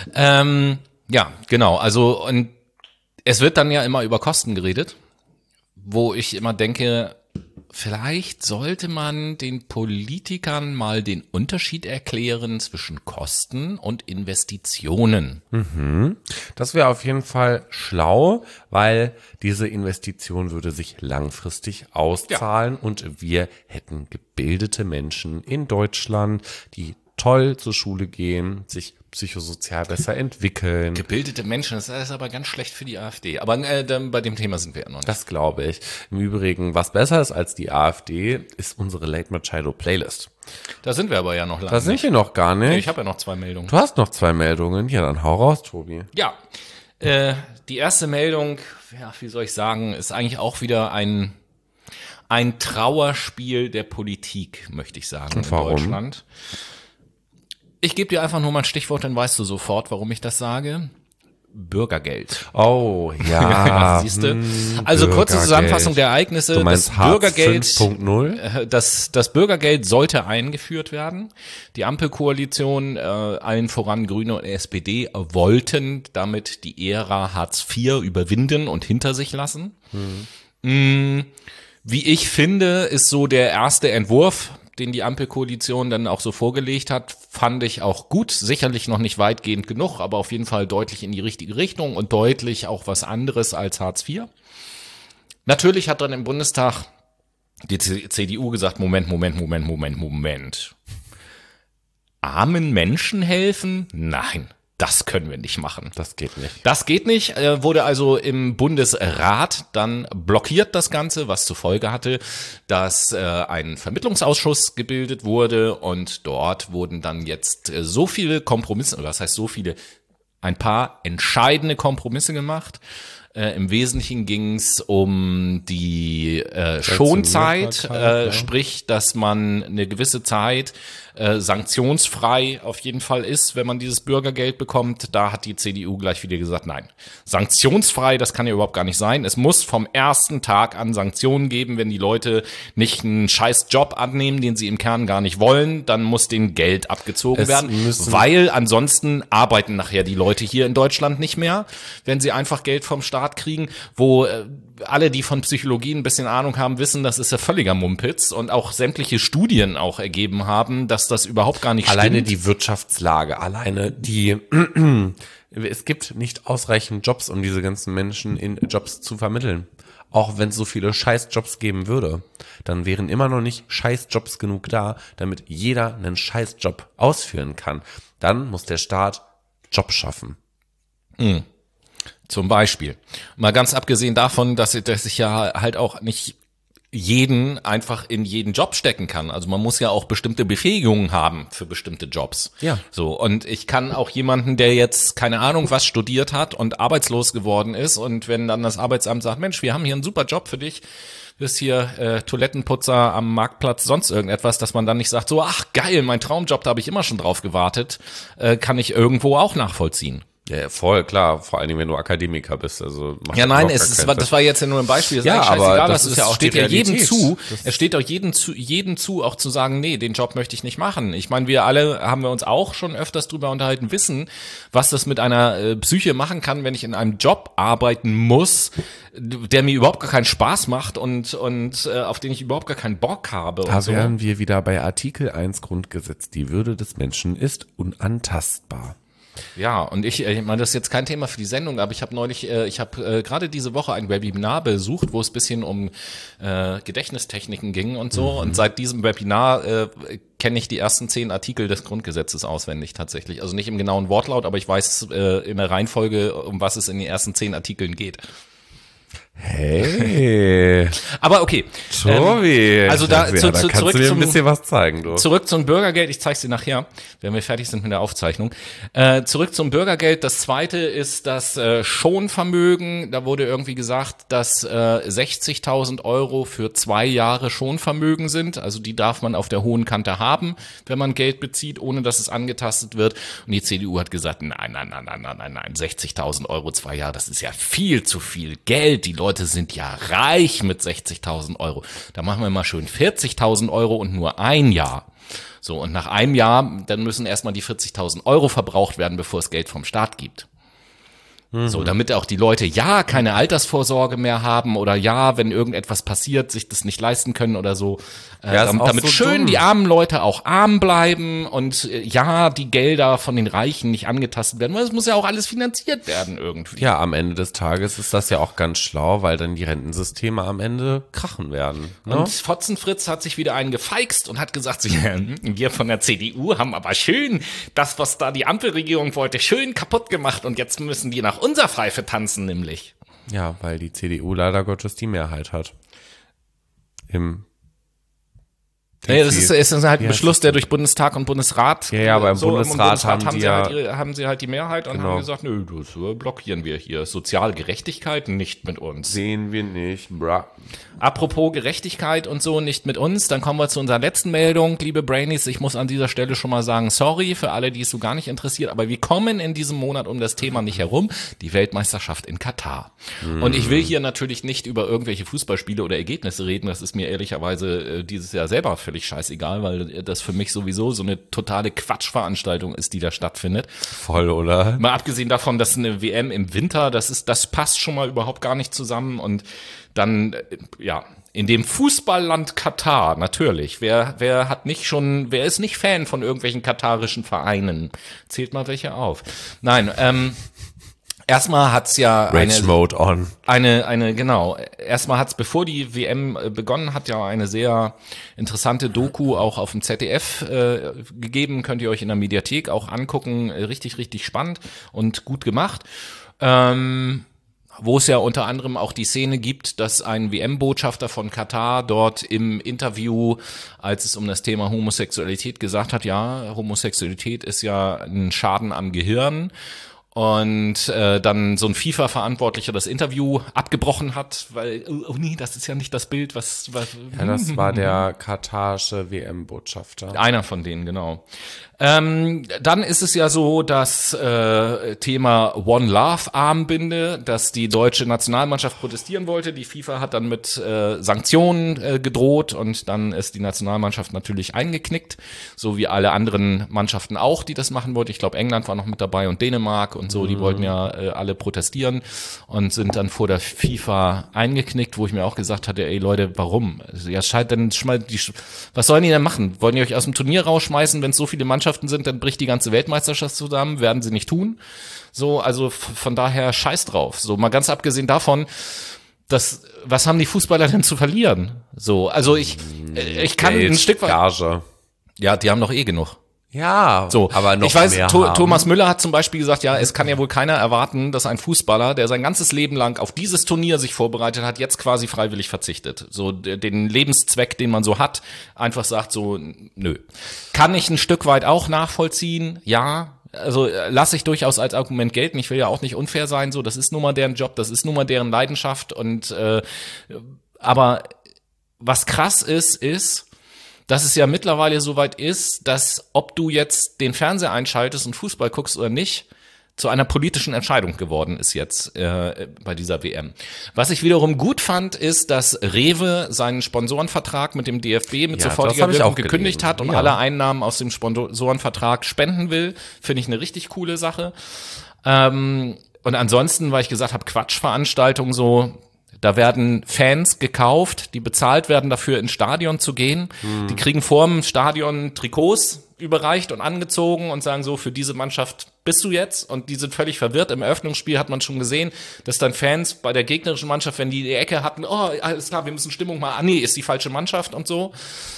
Ja, genau. Also und es wird dann ja immer über Kosten geredet, wo ich immer denke, vielleicht sollte man den Politikern mal den Unterschied erklären zwischen Kosten und Investitionen. Das wäre auf jeden Fall schlau, weil diese Investition würde sich langfristig auszahlen und wir hätten gebildete Menschen in Deutschland, die toll zur Schule gehen, sich psychosozial besser entwickeln. Gebildete Menschen, das ist aber ganz schlecht für die AfD. Aber bei dem Thema sind wir ja noch nicht. Das glaube ich. Im Übrigen, was besser ist als die AfD, ist unsere Late Machado Playlist. Da sind wir aber ja noch lange. Da sind wir noch gar nicht. Ich habe ja noch 2 Meldungen. Du hast noch 2 Meldungen. Ja, dann hau raus, Tobi. Ja, die erste Meldung, ja, wie soll ich sagen, ist eigentlich auch wieder ein Trauerspiel der Politik, möchte ich sagen, in Deutschland. Ich gebe dir einfach nur mal ein Stichwort, dann weißt du sofort, warum ich das sage. Bürgergeld. Oh, ja. Siehst du? Also kurze Zusammenfassung der Ereignisse. Du meinst das Bürgergeld 5.0? Das Bürgergeld sollte eingeführt werden. Die Ampelkoalition, allen voran Grüne und SPD, wollten damit die Ära Hartz IV überwinden und hinter sich lassen. Wie ich finde, ist so der erste Entwurf, den die Ampelkoalition dann auch so vorgelegt hat, fand ich auch gut. Sicherlich noch nicht weitgehend genug, aber auf jeden Fall deutlich in die richtige Richtung und deutlich auch was anderes als Hartz IV. Natürlich hat dann im Bundestag die CDU gesagt, Moment. Armen Menschen helfen? Nein. Das können wir nicht machen. Das geht nicht. Das geht nicht, wurde also im Bundesrat dann blockiert, das Ganze, was zur Folge hatte, dass ein Vermittlungsausschuss gebildet wurde und dort wurden dann jetzt so viele Kompromisse, oder das heißt ein paar entscheidende Kompromisse gemacht. Im Wesentlichen ging es um die Schonzeit, sprich, dass man eine gewisse Zeit sanktionsfrei auf jeden Fall ist, wenn man dieses Bürgergeld bekommt. Da hat die CDU gleich wieder gesagt, nein, sanktionsfrei, das kann ja überhaupt gar nicht sein. Es muss vom ersten Tag an Sanktionen geben, wenn die Leute nicht einen scheiß Job annehmen, den sie im Kern gar nicht wollen, dann muss denen Geld abgezogen werden, weil ansonsten arbeiten nachher die Leute hier in Deutschland nicht mehr, wenn sie einfach Geld vom Staat kriegen, wo alle, die von Psychologie ein bisschen Ahnung haben, wissen, das ist ja völliger Mumpitz und auch sämtliche Studien auch ergeben haben, dass das überhaupt gar nicht alleine stimmt. Die Wirtschaftslage, es gibt nicht ausreichend Jobs, um diese ganzen Menschen in Jobs zu vermitteln. Auch wenn es so viele Scheißjobs geben würde, dann wären immer noch nicht Scheißjobs genug da, damit jeder einen Scheißjob ausführen kann. Dann muss der Staat Job schaffen. Zum Beispiel. Mal ganz abgesehen davon, dass ich ja halt auch nicht jeden einfach in jeden Job stecken kann. Also man muss ja auch bestimmte Befähigungen haben für bestimmte Jobs. Ja. So, und ich kann auch jemanden, der jetzt keine Ahnung was studiert hat und arbeitslos geworden ist, und wenn dann das Arbeitsamt sagt, Mensch, wir haben hier einen super Job für dich, bist hier Toilettenputzer am Marktplatz, sonst irgendetwas, dass man dann nicht sagt, so, ach geil, mein Traumjob, da habe ich immer schon drauf gewartet, kann ich irgendwo auch nachvollziehen. Ja, voll, klar. Vor allen Dingen, wenn du Akademiker bist. Also ja, nein, das war jetzt ja nur ein Beispiel. Das ja, ist aber scheißegal, das ist ja auch steht die ja jedem Realität. zu. Es steht auch jedem zu, auch zu sagen, nee, den Job möchte ich nicht machen. Ich meine, wir alle haben wir uns auch schon öfters drüber unterhalten, wissen, was das mit einer Psyche machen kann, wenn ich in einem Job arbeiten muss, der mir überhaupt gar keinen Spaß macht und auf den ich überhaupt gar keinen Bock habe. Da wären wir wieder bei Artikel 1 Grundgesetz. Die Würde des Menschen ist unantastbar. Ja, und ich meine, das ist jetzt kein Thema für die Sendung, aber ich habe neulich, gerade diese Woche ein Webinar besucht, wo es ein bisschen um Gedächtnistechniken ging und so. Und seit diesem Webinar kenne ich die ersten 10 Artikel des Grundgesetzes auswendig tatsächlich. Also nicht im genauen Wortlaut, aber ich weiß in der Reihenfolge, um was es in den ersten 10 Artikeln geht. Hey. Aber okay. Tobi. Also da kannst du mir ein bisschen was zeigen, du. Zurück zum Bürgergeld. Ich zeig's dir nachher, wenn wir fertig sind mit der Aufzeichnung. Zurück zum Bürgergeld. Das zweite ist das Schonvermögen. Da wurde irgendwie gesagt, dass 60.000 Euro für 2 Jahre Schonvermögen sind. Also die darf man auf der hohen Kante haben, wenn man Geld bezieht, ohne dass es angetastet wird. Und die CDU hat gesagt, nein. 60.000 Euro 2 Jahre, das ist ja viel zu viel Geld. Die Leute sind ja reich mit 60.000 Euro. Da machen wir mal schön 40.000 Euro und nur ein Jahr. So, und nach einem Jahr, dann müssen erstmal die 40.000 Euro verbraucht werden, bevor es Geld vom Staat gibt. So, damit auch die Leute ja keine Altersvorsorge mehr haben oder ja, wenn irgendetwas passiert, sich das nicht leisten können oder so. Damit so schön dumm. Die armen Leute auch arm bleiben und ja, die Gelder von den Reichen nicht angetastet werden, weil es muss ja auch alles finanziert werden irgendwie. Ja, am Ende des Tages ist das ja auch ganz schlau, weil dann die Rentensysteme am Ende krachen werden. Ne? Und Fotzenfritz hat sich wieder einen gefeixt und hat gesagt, wir von der CDU haben aber schön das, was da die Ampelregierung wollte, schön kaputt gemacht und jetzt müssen die nach unserer Pfeife tanzen nämlich. Ja, weil die CDU leider Gottes die Mehrheit hat. Ja, das ist halt ein Beschluss, der durch Bundestag und Bundesrat. Ja, aber im Bundesrat haben sie halt die Mehrheit und haben gesagt, nö, das blockieren wir hier. Soziale Gerechtigkeit nicht mit uns. Sehen wir nicht, bra. Apropos Gerechtigkeit und so, nicht mit uns, dann kommen wir zu unserer letzten Meldung, liebe Brainies. Ich muss an dieser Stelle schon mal sagen, sorry für alle, die es so gar nicht interessiert, aber wir kommen in diesem Monat um das Thema nicht herum, die Weltmeisterschaft in Katar. Und ich will hier natürlich nicht über irgendwelche Fußballspiele oder Ergebnisse reden, das ist mir ehrlicherweise dieses Jahr selber völlig scheißegal, weil das für mich sowieso so eine totale Quatschveranstaltung ist, die da stattfindet. Voll, oder? Mal abgesehen davon, dass eine WM im Winter, das passt schon mal überhaupt gar nicht zusammen und dann, ja, in dem Fußballland Katar, natürlich. Wer ist nicht Fan von irgendwelchen katarischen Vereinen? Zählt mal welche auf. Nein, erstmal hat's ja Rage Mode on. Genau. Erstmal hat's, bevor die WM begonnen hat, ja eine sehr interessante Doku auch auf dem ZDF gegeben. Könnt ihr euch in der Mediathek auch angucken. Richtig, richtig spannend und gut gemacht. Wo es ja unter anderem auch die Szene gibt, dass ein WM-Botschafter von Katar dort im Interview, als es um das Thema Homosexualität gesagt hat, ja, Homosexualität ist ja ein Schaden am Gehirn. Und dann so ein FIFA-Verantwortlicher das Interview abgebrochen hat, weil, oh nee, das ist ja nicht das Bild, was ja, das war der katarische WM-Botschafter. Einer von denen, genau. Dann ist es ja so, das Thema One Love Armbinde, dass die deutsche Nationalmannschaft protestieren wollte. Die FIFA hat dann mit Sanktionen gedroht und dann ist die Nationalmannschaft natürlich eingeknickt, so wie alle anderen Mannschaften auch, die das machen wollten. Ich glaube, England war noch mit dabei und Dänemark und so, die wollten ja alle protestieren und sind dann vor der FIFA eingeknickt, wo ich mir auch gesagt hatte, ey Leute, warum? Ja, was sollen die denn machen? Wollen die euch aus dem Turnier rausschmeißen, wenn es so viele Mannschaften sind, dann bricht die ganze Weltmeisterschaft zusammen, werden sie nicht tun. So, also von daher scheiß drauf. So, mal ganz abgesehen davon, was haben die Fußballer denn zu verlieren? So, also ich kann Geld, ein Stück weit. Gage. Ja, die haben doch eh genug. Ja, so, aber noch ich weiß, mehr Thomas Müller hat zum Beispiel gesagt, ja, es kann ja wohl keiner erwarten, dass ein Fußballer, der sein ganzes Leben lang auf dieses Turnier sich vorbereitet hat, jetzt quasi freiwillig verzichtet. So den Lebenszweck, den man so hat, einfach sagt so, nö. Kann ich ein Stück weit auch nachvollziehen, ja. Also lasse ich durchaus als Argument gelten. Ich will ja auch nicht unfair sein, so, das ist nun mal deren Job, das ist nun mal deren Leidenschaft und aber was krass ist, dass es ja mittlerweile soweit ist, dass ob du jetzt den Fernseher einschaltest und Fußball guckst oder nicht, zu einer politischen Entscheidung geworden ist jetzt bei dieser WM. Was ich wiederum gut fand, ist, dass Rewe seinen Sponsorenvertrag mit dem DFB mit sofortiger Wirkung gekündigt hat und alle Einnahmen aus dem Sponsorenvertrag spenden will. Finde ich eine richtig coole Sache. Und ansonsten, weil ich gesagt habe, Quatschveranstaltungen so, da werden Fans gekauft, die bezahlt werden dafür, ins Stadion zu gehen. Die kriegen vor dem Stadion Trikots überreicht und angezogen und sagen so, für diese Mannschaft bist du jetzt. Und die sind völlig verwirrt. Im Eröffnungsspiel hat man schon gesehen, dass dann Fans bei der gegnerischen Mannschaft, wenn die Ecke hatten, oh, alles klar, wir müssen Stimmung machen. Ah nee, ist die falsche Mannschaft und so.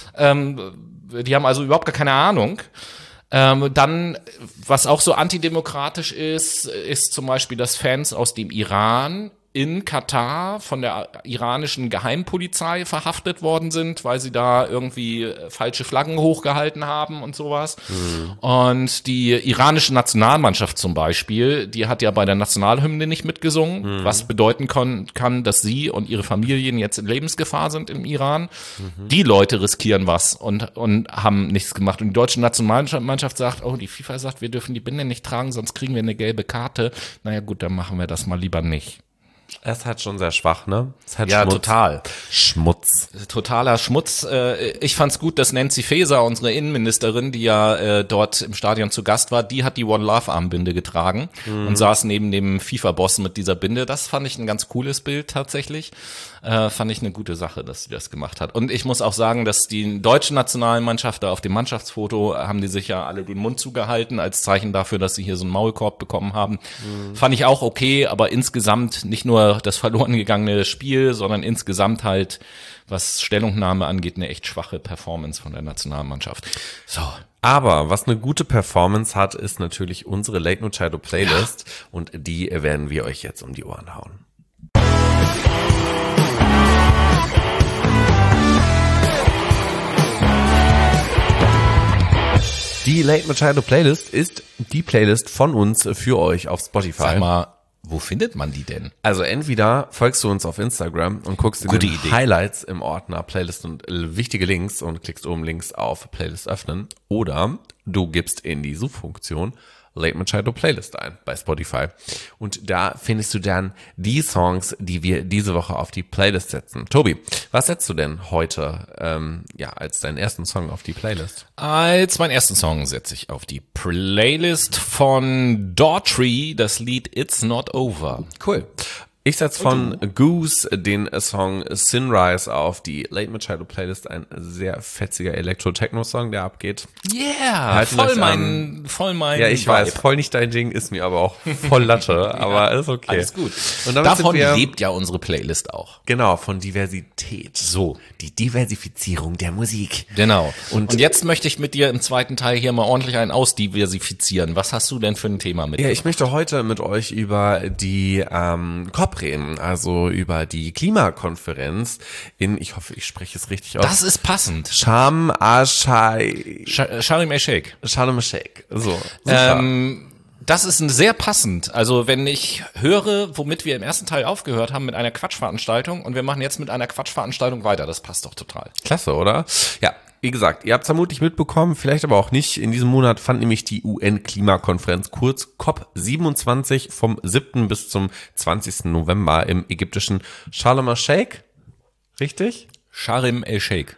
Die haben also überhaupt gar keine Ahnung. Dann, was auch so antidemokratisch ist zum Beispiel, dass Fans aus dem Iran in Katar von der iranischen Geheimpolizei verhaftet worden sind, weil sie da irgendwie falsche Flaggen hochgehalten haben und sowas. Und die iranische Nationalmannschaft zum Beispiel, die hat ja bei der Nationalhymne nicht mitgesungen, was bedeuten kann, dass sie und ihre Familien jetzt in Lebensgefahr sind im Iran. Die Leute riskieren was und haben nichts gemacht. Und die deutsche Nationalmannschaft sagt, oh, die FIFA sagt, wir dürfen die Binde nicht tragen, sonst kriegen wir eine gelbe Karte. Naja gut, dann machen wir das mal lieber nicht. Es ist halt schon sehr schwach, ne? Es ist halt ja, Schmutz. Total. Schmutz. Totaler Schmutz. Ich fand's gut, dass Nancy Faeser, unsere Innenministerin, die ja dort im Stadion zu Gast war, die hat die One Love Armbinde getragen und saß neben dem FIFA-Boss mit dieser Binde. Das fand ich ein ganz cooles Bild tatsächlich. Fand ich eine gute Sache, dass sie das gemacht hat. Und ich muss auch sagen, dass die deutsche Nationalmannschaft, da auf dem Mannschaftsfoto, haben die sich ja alle den Mund zugehalten, als Zeichen dafür, dass sie hier so einen Maulkorb bekommen haben. Fand ich auch okay, aber insgesamt nicht nur das verloren gegangene Spiel, sondern insgesamt halt, was Stellungnahme angeht, eine echt schwache Performance von der Nationalmannschaft. So. Aber was eine gute Performance hat, ist natürlich unsere Late Night Shadow Playlist und die werden wir euch jetzt um die Ohren hauen. Die Late Machado Playlist ist die Playlist von uns für euch auf Spotify. Sag mal, wo findet man die denn? Also entweder folgst du uns auf Instagram und guckst in den Highlights im Ordner Playlist und wichtige Links und klickst oben links auf Playlist öffnen, oder du gibst in die Suchfunktion Late Machado Playlist ein bei Spotify. Und da findest du dann die Songs, die wir diese Woche auf die Playlist setzen. Tobi, was setzt du denn heute als deinen ersten Song auf die Playlist? Als meinen ersten Song setze ich auf die Playlist von Daughtry das Lied It's Not Over. Cool. Ich setze von Goose den Song Sunrise auf die Late Machado Playlist, ein sehr fetziger Elektro-Techno-Song, der abgeht. Yeah, halt voll mein Ja, ich weiß, voll nicht dein Ding, ist mir aber auch voll Latte, aber ist okay. Alles gut. Und davon lebt ja unsere Playlist auch. Genau, von Diversität. So. Die Diversifizierung der Musik. Genau. Und jetzt möchte ich mit dir im zweiten Teil hier mal ordentlich einen ausdiversifizieren. Was hast du denn für ein Thema mit? Ja, ich möchte heute mit euch über die COP reden, also über die Klimakonferenz ich hoffe, ich spreche es richtig aus. Das ist passend. Sharm el-Sheikh. So. Das ist sehr passend. Also wenn ich höre, womit wir im ersten Teil aufgehört haben, mit einer Quatschveranstaltung und wir machen jetzt mit einer Quatschveranstaltung weiter, das passt doch total. Klasse, oder? Ja. Wie gesagt, ihr habt es vermutlich mitbekommen, vielleicht aber auch nicht. In diesem Monat fand nämlich die UN-Klimakonferenz, kurz COP27, vom 7. bis zum 20. November im ägyptischen Sharm el-Sheikh. Richtig? Sharm el-Sheikh.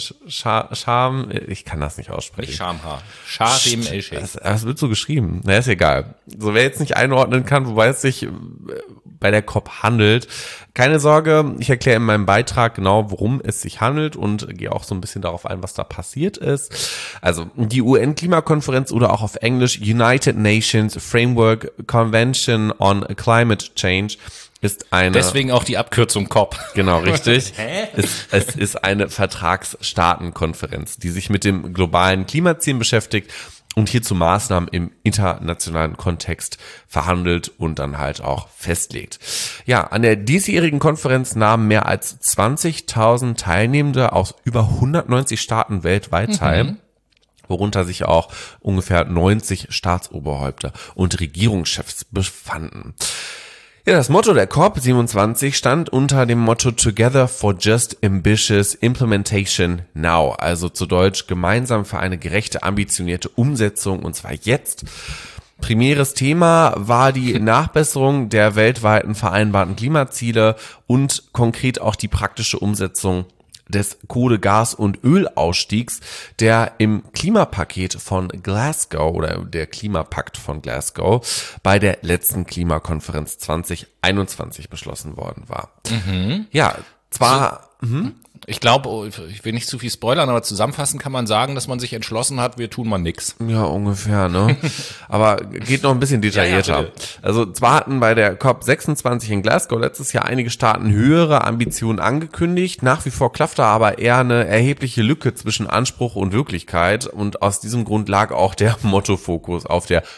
Sharm, ich kann das nicht aussprechen. Nicht Sharm el-Sheikh. Das wird so geschrieben. Na, ist egal. So, wer jetzt nicht einordnen kann, wobei es sich bei der COP handelt, keine Sorge, ich erkläre in meinem Beitrag genau, worum es sich handelt und gehe auch so ein bisschen darauf ein, was da passiert ist. Also die UN-Klimakonferenz oder auch auf Englisch United Nations Framework Convention on Climate Change ist eine... Deswegen auch die Abkürzung COP. Genau, richtig. Es ist eine Vertragsstaatenkonferenz, die sich mit dem globalen Klimaziel beschäftigt und hierzu Maßnahmen im internationalen Kontext verhandelt und dann halt auch festlegt. Ja, an der diesjährigen Konferenz nahmen mehr als 20.000 Teilnehmende aus über 190 Staaten weltweit teil, worunter sich auch ungefähr 90 Staatsoberhäupter und Regierungschefs befanden. Ja, das Motto der COP27 stand unter dem Motto Together for Just Ambitious Implementation Now, also zu Deutsch gemeinsam für eine gerechte, ambitionierte Umsetzung und zwar jetzt. Primäres Thema war die Nachbesserung der weltweiten vereinbarten Klimaziele und konkret auch die praktische Umsetzung des Kohle-, Gas- und Ölausstiegs, der im Klimapaket von Glasgow oder der Klimapakt von Glasgow bei der letzten Klimakonferenz 2021 beschlossen worden war. Ja, zwar... Ich glaube, ich will nicht zu viel spoilern, aber zusammenfassend kann man sagen, dass man sich entschlossen hat, wir tun mal nix. Ja, ungefähr, ne? Aber geht noch ein bisschen detaillierter. Ja, also zwar hatten bei der COP26 in Glasgow letztes Jahr einige Staaten höhere Ambitionen angekündigt, nach wie vor klaffte aber eher eine erhebliche Lücke zwischen Anspruch und Wirklichkeit und aus diesem Grund lag auch der Mottofokus auf der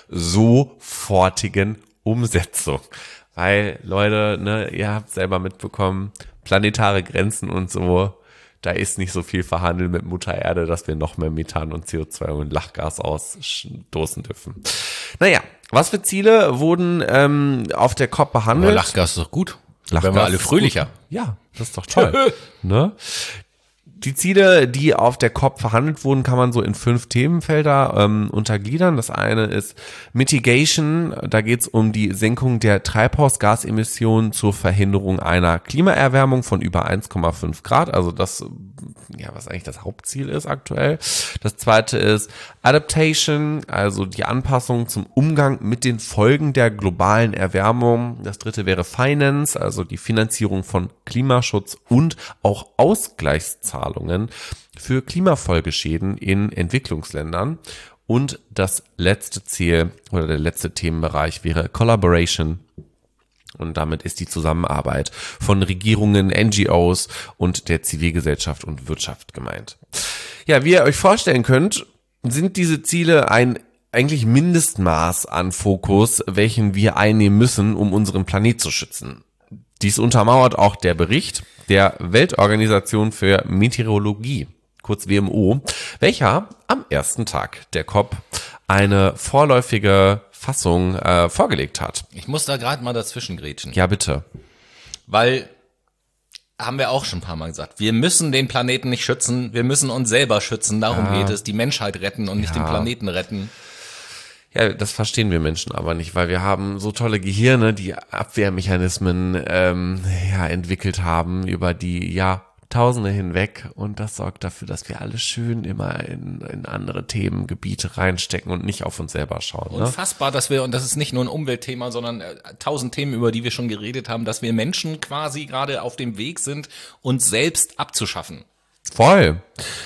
sofortigen Umsetzung. Weil, Leute, ne, ihr habt selber mitbekommen, planetare Grenzen und so, da ist nicht so viel verhandelt mit Mutter Erde, dass wir noch mehr Methan und CO2 und Lachgas ausstoßen dürfen. Naja, was für Ziele wurden auf der COP behandelt? Aber Lachgas ist doch gut. Lachgas werden wir alle fröhlicher. Ja, das ist doch toll. Ne? Die Ziele, die auf der COP verhandelt wurden, kann man so in 5 Themenfelder untergliedern. Das eine ist Mitigation, da geht es um die Senkung der Treibhausgasemissionen zur Verhinderung einer Klimaerwärmung von über 1,5 Grad, also das, ja, was eigentlich das Hauptziel ist aktuell. Das zweite ist Adaptation, also die Anpassung zum Umgang mit den Folgen der globalen Erwärmung. Das dritte wäre Finance, also die Finanzierung von Klimaschutz und auch Ausgleichszahlungen für Klimafolgeschäden in Entwicklungsländern. Und das letzte Ziel oder der letzte Themenbereich wäre Collaboration. Und damit ist die Zusammenarbeit von Regierungen, NGOs und der Zivilgesellschaft und Wirtschaft gemeint. Ja, wie ihr euch vorstellen könnt, sind diese Ziele ein eigentlich Mindestmaß an Fokus, welchen wir einnehmen müssen, um unseren Planet zu schützen. Dies untermauert auch der Bericht der Weltorganisation für Meteorologie, kurz WMO, welcher am ersten Tag der COP eine vorläufige Fassung vorgelegt hat. Ich muss da gerade mal dazwischen grätschen. Ja, bitte. Weil, haben wir auch schon ein paar Mal gesagt, wir müssen den Planeten nicht schützen, wir müssen uns selber schützen, darum geht es, die Menschheit retten und nicht den Planeten retten. Ja, das verstehen wir Menschen aber nicht, weil wir haben so tolle Gehirne, die Abwehrmechanismen entwickelt haben über die Jahrtausende hinweg und das sorgt dafür, dass wir alle schön immer in andere Themengebiete reinstecken und nicht auf uns selber schauen. Ne? Unfassbar, dass wir, und das ist nicht nur ein Umweltthema, sondern 1000 Themen, über die wir schon geredet haben, dass wir Menschen quasi gerade auf dem Weg sind, uns selbst abzuschaffen. Voll.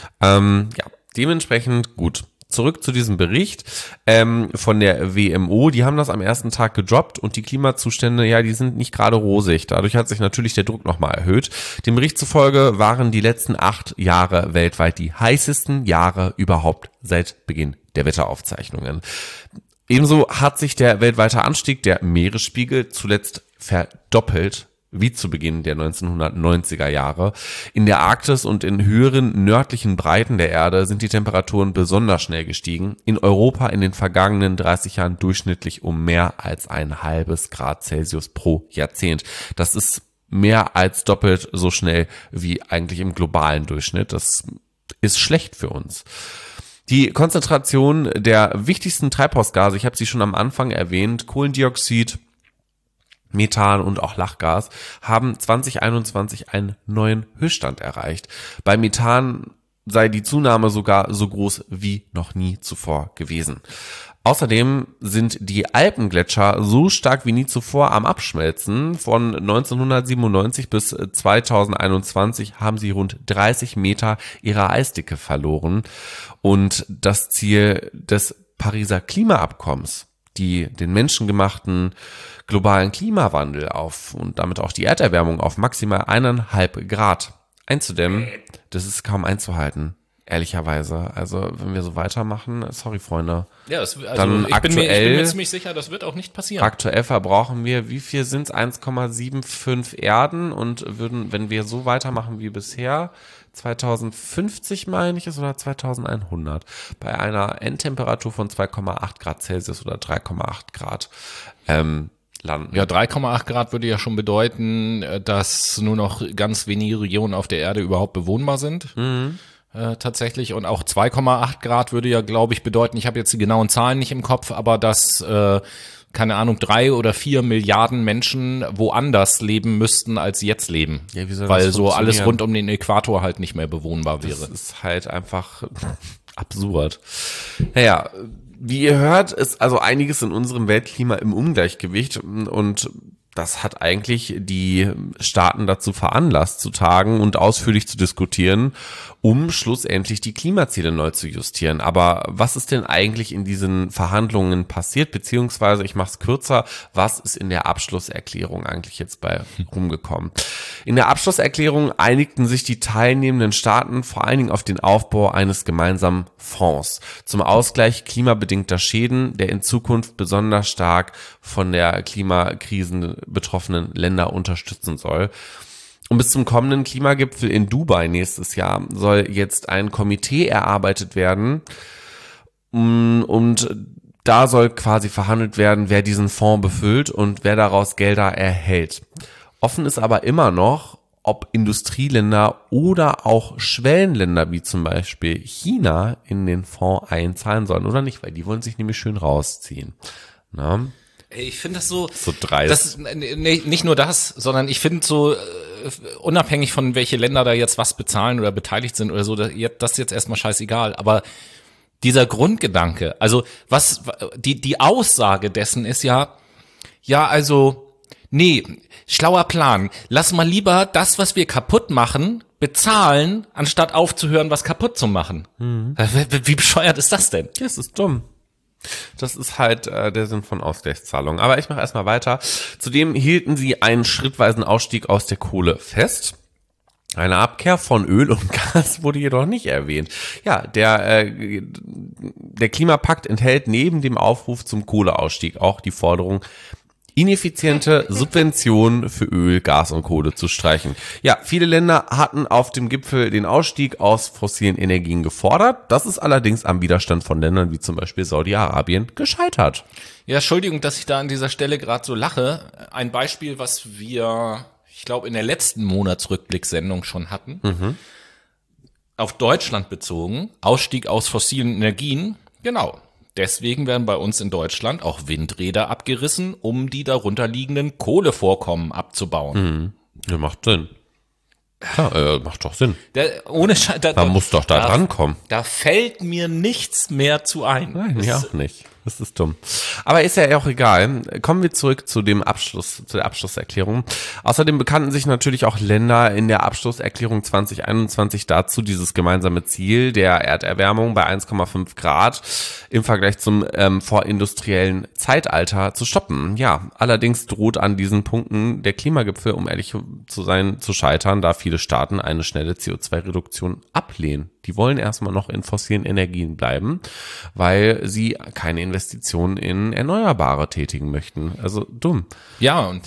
Dementsprechend gut. Zurück zu diesem Bericht von der WMO. Die haben das am ersten Tag gedroppt und die Klimazustände, ja, die sind nicht gerade rosig. Dadurch hat sich natürlich der Druck nochmal erhöht. Dem Bericht zufolge waren die letzten 8 Jahre weltweit die heißesten Jahre überhaupt seit Beginn der Wetteraufzeichnungen. Ebenso hat sich der weltweite Anstieg der Meeresspiegel zuletzt verdoppelt, wie zu Beginn der 1990er Jahre. In der Arktis und in höheren nördlichen Breiten der Erde sind die Temperaturen besonders schnell gestiegen. In Europa in den vergangenen 30 Jahren durchschnittlich um mehr als ein halbes Grad Celsius pro Jahrzehnt. Das ist mehr als doppelt so schnell wie eigentlich im globalen Durchschnitt. Das ist schlecht für uns. Die Konzentration der wichtigsten Treibhausgase, ich habe sie schon am Anfang erwähnt, Kohlendioxid, Methan und auch Lachgas, haben 2021 einen neuen Höchststand erreicht. Bei Methan sei die Zunahme sogar so groß wie noch nie zuvor gewesen. Außerdem sind die Alpengletscher so stark wie nie zuvor am Abschmelzen. Von 1997 bis 2021 haben sie rund 30 Meter ihrer Eisdicke verloren. Und das Ziel des Pariser Klimaabkommens, die den menschengemachten globalen Klimawandel auf und damit auch die Erderwärmung auf maximal 1,5 Grad einzudämmen, das ist kaum einzuhalten. Ehrlicherweise. Also, wenn wir so weitermachen, sorry, Freunde. Ja, ich dann bin mir ziemlich sicher, das wird auch nicht passieren. Aktuell verbrauchen wir, wie viel sind's? 1,75 Erden und wenn wir so weitermachen wie bisher, 2050 meine ich es oder 2100, bei einer Endtemperatur von 2,8 Grad Celsius oder 3,8 Grad landen. Ja, 3,8 Grad würde ja schon bedeuten, dass nur noch ganz wenige Regionen auf der Erde überhaupt bewohnbar sind. Tatsächlich. Und auch 2,8 Grad würde ja, glaube ich, bedeuten, ich habe jetzt die genauen Zahlen nicht im Kopf, aber dass, keine Ahnung, 3 oder 4 Milliarden Menschen woanders leben müssten, als sie jetzt leben. Ja, wie soll weil das so alles funktionieren? rund um den Äquator halt nicht mehr bewohnbar wäre. Das ist halt einfach absurd. Naja, wie ihr hört, ist also einiges in unserem Weltklima im Ungleichgewicht und das hat eigentlich die Staaten dazu veranlasst, zu tagen und ausführlich zu diskutieren, um schlussendlich die Klimaziele neu zu justieren. Aber was ist denn eigentlich in diesen Verhandlungen passiert? Beziehungsweise, ich mache es kürzer, was ist in der Abschlusserklärung eigentlich jetzt bei rumgekommen? In der Abschlusserklärung einigten sich die teilnehmenden Staaten vor allen Dingen auf den Aufbau eines gemeinsamen Fonds zum Ausgleich klimabedingter Schäden, der in Zukunft besonders stark von der Klimakrisen betroffenen Länder unterstützen soll. Und bis zum kommenden Klimagipfel in Dubai nächstes Jahr soll jetzt ein Komitee erarbeitet werden und da soll quasi verhandelt werden, wer diesen Fonds befüllt und wer daraus Gelder erhält. Offen ist aber immer noch, ob Industrieländer oder auch Schwellenländer wie zum Beispiel China in den Fonds einzahlen sollen oder nicht, weil die wollen sich nämlich schön rausziehen. Na? Ich finde das so dreist. Das, nicht nur das, sondern ich finde so, unabhängig von welche Länder da jetzt was bezahlen oder beteiligt sind oder so, das ist jetzt erstmal scheißegal, aber dieser Grundgedanke, also die Aussage dessen ist ja, also, nee, schlauer Plan, lass mal lieber das, was wir kaputt machen, bezahlen, anstatt aufzuhören, was kaputt zu machen. Wie bescheuert ist das denn? Das ist dumm. Das ist halt der Sinn von Ausgleichszahlungen. Aber ich mache erstmal weiter. Zudem hielten sie einen schrittweisen Ausstieg aus der Kohle fest. Eine Abkehr von Öl und Gas wurde jedoch nicht erwähnt. Ja, der Klimapakt enthält neben dem Aufruf zum Kohleausstieg auch die Forderung, ineffiziente Subventionen für Öl, Gas und Kohle zu streichen. Ja, viele Länder hatten auf dem Gipfel den Ausstieg aus fossilen Energien gefordert. Das ist allerdings am Widerstand von Ländern wie zum Beispiel Saudi-Arabien gescheitert. Ja, Entschuldigung, dass ich da an dieser Stelle gerade so lache. Ein Beispiel, was wir, ich glaube, in der letzten Monatsrückblickssendung schon hatten. Auf Deutschland bezogen, Ausstieg aus fossilen Energien, genau. Deswegen werden bei uns in Deutschland auch Windräder abgerissen, um die darunter liegenden Kohlevorkommen abzubauen. Ja, macht Sinn. Ja, macht doch Sinn. Man muss doch da drankommen. Da fällt mir nichts mehr zu ein. Nein, mir auch nicht. Das ist dumm. Aber ist ja auch egal. Kommen wir zurück zu der Abschlusserklärung. Außerdem bekannten sich natürlich auch Länder in der Abschlusserklärung 2021 dazu, dieses gemeinsame Ziel der Erderwärmung bei 1,5 Grad im Vergleich zum vorindustriellen Zeitalter zu stoppen. Ja, allerdings droht an diesen Punkten der Klimagipfel, um ehrlich zu sein, zu scheitern, da viele Staaten eine schnelle CO2-Reduktion ablehnen. Die wollen erstmal noch in fossilen Energien bleiben, weil sie keine Investitionen in Erneuerbare tätigen möchten. Also dumm. Ja, und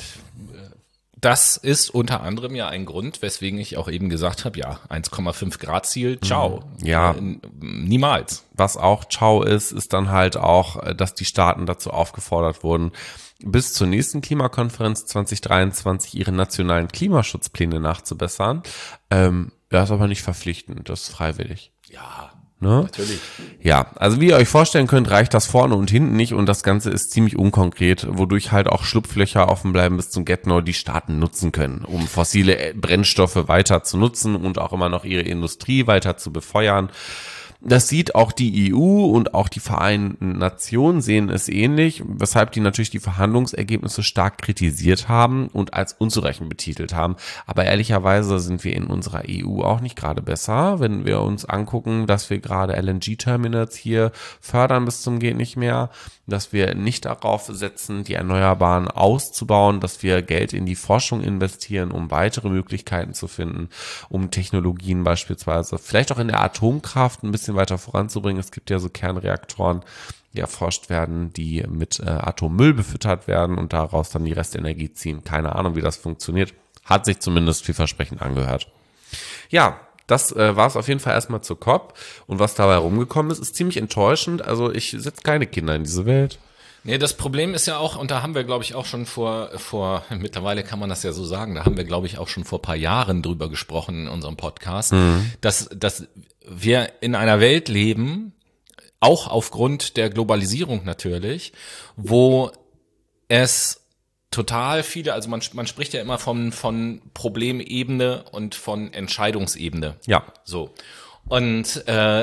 das ist unter anderem ja ein Grund, weswegen ich auch eben gesagt habe, ja, 1,5 Grad Ziel, ciao. Ja. Niemals. Was auch ciao ist dann halt auch, dass die Staaten dazu aufgefordert wurden, bis zur nächsten Klimakonferenz 2023 ihre nationalen Klimaschutzpläne nachzubessern. Das ist aber nicht verpflichtend, das ist freiwillig. Ja, ne? Natürlich. Ja, also wie ihr euch vorstellen könnt, reicht das vorne und hinten nicht und das Ganze ist ziemlich unkonkret, wodurch halt auch Schlupflöcher offen bleiben bis zum Get-No, die Staaten nutzen können, um fossile Brennstoffe weiter zu nutzen und auch immer noch ihre Industrie weiter zu befeuern. Das sieht auch die EU und auch die Vereinten Nationen sehen es ähnlich, weshalb die natürlich die Verhandlungsergebnisse stark kritisiert haben und als unzureichend betitelt haben. Aber ehrlicherweise sind wir in unserer EU auch nicht gerade besser, wenn wir uns angucken, dass wir gerade LNG-Terminals hier fördern bis zum geht nicht mehr, dass wir nicht darauf setzen, die Erneuerbaren auszubauen, dass wir Geld in die Forschung investieren, um weitere Möglichkeiten zu finden, um Technologien beispielsweise, vielleicht auch in der Atomkraft ein bisschen weiter voranzubringen. Es gibt ja so Kernreaktoren, die erforscht werden, die mit Atommüll befüttert werden und daraus dann die Restenergie ziehen. Keine Ahnung, wie das funktioniert. Hat sich zumindest vielversprechend angehört. Ja, das war es auf jeden Fall erstmal zur COP. Und was dabei rumgekommen ist, ist ziemlich enttäuschend. Also ich setze keine Kinder in diese Welt. Nee, das Problem ist ja auch, und da haben wir, glaube ich, auch schon mittlerweile kann man das ja so sagen, da haben wir, glaube ich, auch schon vor ein paar Jahren drüber gesprochen in unserem Podcast, dass wir in einer Welt leben, auch aufgrund der Globalisierung natürlich, wo es total viele, also man spricht ja immer von Problemebene und von Entscheidungsebene. Ja. So. Und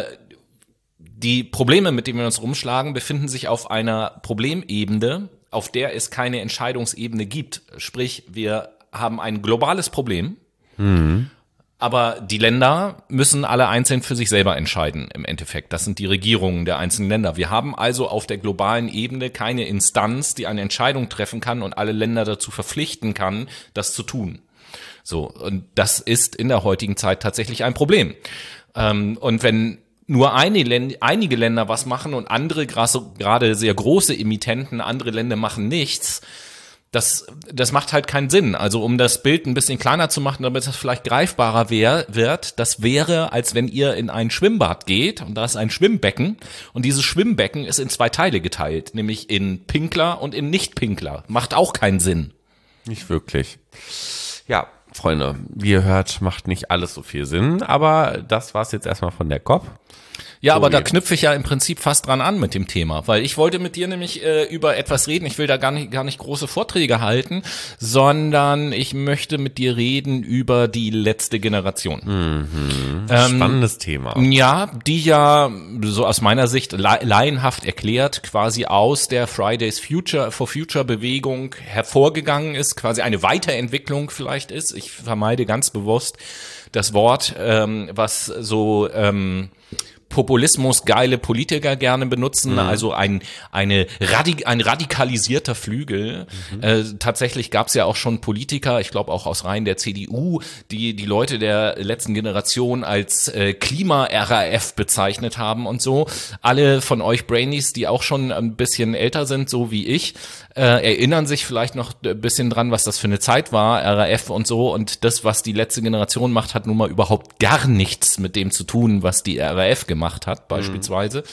die Probleme, mit denen wir uns rumschlagen, befinden sich auf einer Problemebene, auf der es keine Entscheidungsebene gibt. Sprich, wir haben ein globales Problem, aber die Länder müssen alle einzeln für sich selber entscheiden im Endeffekt. Das sind die Regierungen der einzelnen Länder. Wir haben also auf der globalen Ebene keine Instanz, die eine Entscheidung treffen kann und alle Länder dazu verpflichten kann, das zu tun. So, und das ist in der heutigen Zeit tatsächlich ein Problem. Und wenn nur einige Länder was machen und andere, gerade sehr große Emittenten, andere Länder machen nichts, das macht halt keinen Sinn. Also um das Bild ein bisschen kleiner zu machen, damit das vielleicht greifbarer wird, das wäre, als wenn ihr in ein Schwimmbad geht und da ist ein Schwimmbecken und dieses Schwimmbecken ist in 2 Teile geteilt, nämlich in Pinkler und in Nicht-Pinkler. Macht auch keinen Sinn. Nicht wirklich. Ja, Freunde, wie ihr hört, macht nicht alles so viel Sinn, aber das war's jetzt erstmal von der COP. Ja, aber da knüpfe ich ja im Prinzip fast dran an mit dem Thema, weil ich wollte mit dir nämlich über etwas reden. Ich will da gar nicht große Vorträge halten, sondern ich möchte mit dir reden über die letzte Generation. Spannendes Thema. Ja, die ja so aus meiner Sicht laienhaft erklärt quasi aus der Fridays for Future Bewegung hervorgegangen ist, quasi eine Weiterentwicklung vielleicht ist. Ich vermeide ganz bewusst das Wort, was so Populismus geile Politiker gerne benutzen, also ein radikalisierter Flügel. Tatsächlich gab es ja auch schon Politiker, ich glaube auch aus Reihen der CDU, die Leute der letzten Generation als Klima-RAF bezeichnet haben und so. Alle von euch Brainies, die auch schon ein bisschen älter sind, so wie ich, erinnern sich vielleicht noch ein bisschen dran, was das für eine Zeit war, RAF und so. Und das, was die letzte Generation macht, hat nun mal überhaupt gar nichts mit dem zu tun, was die RAF gemacht hat, beispielsweise.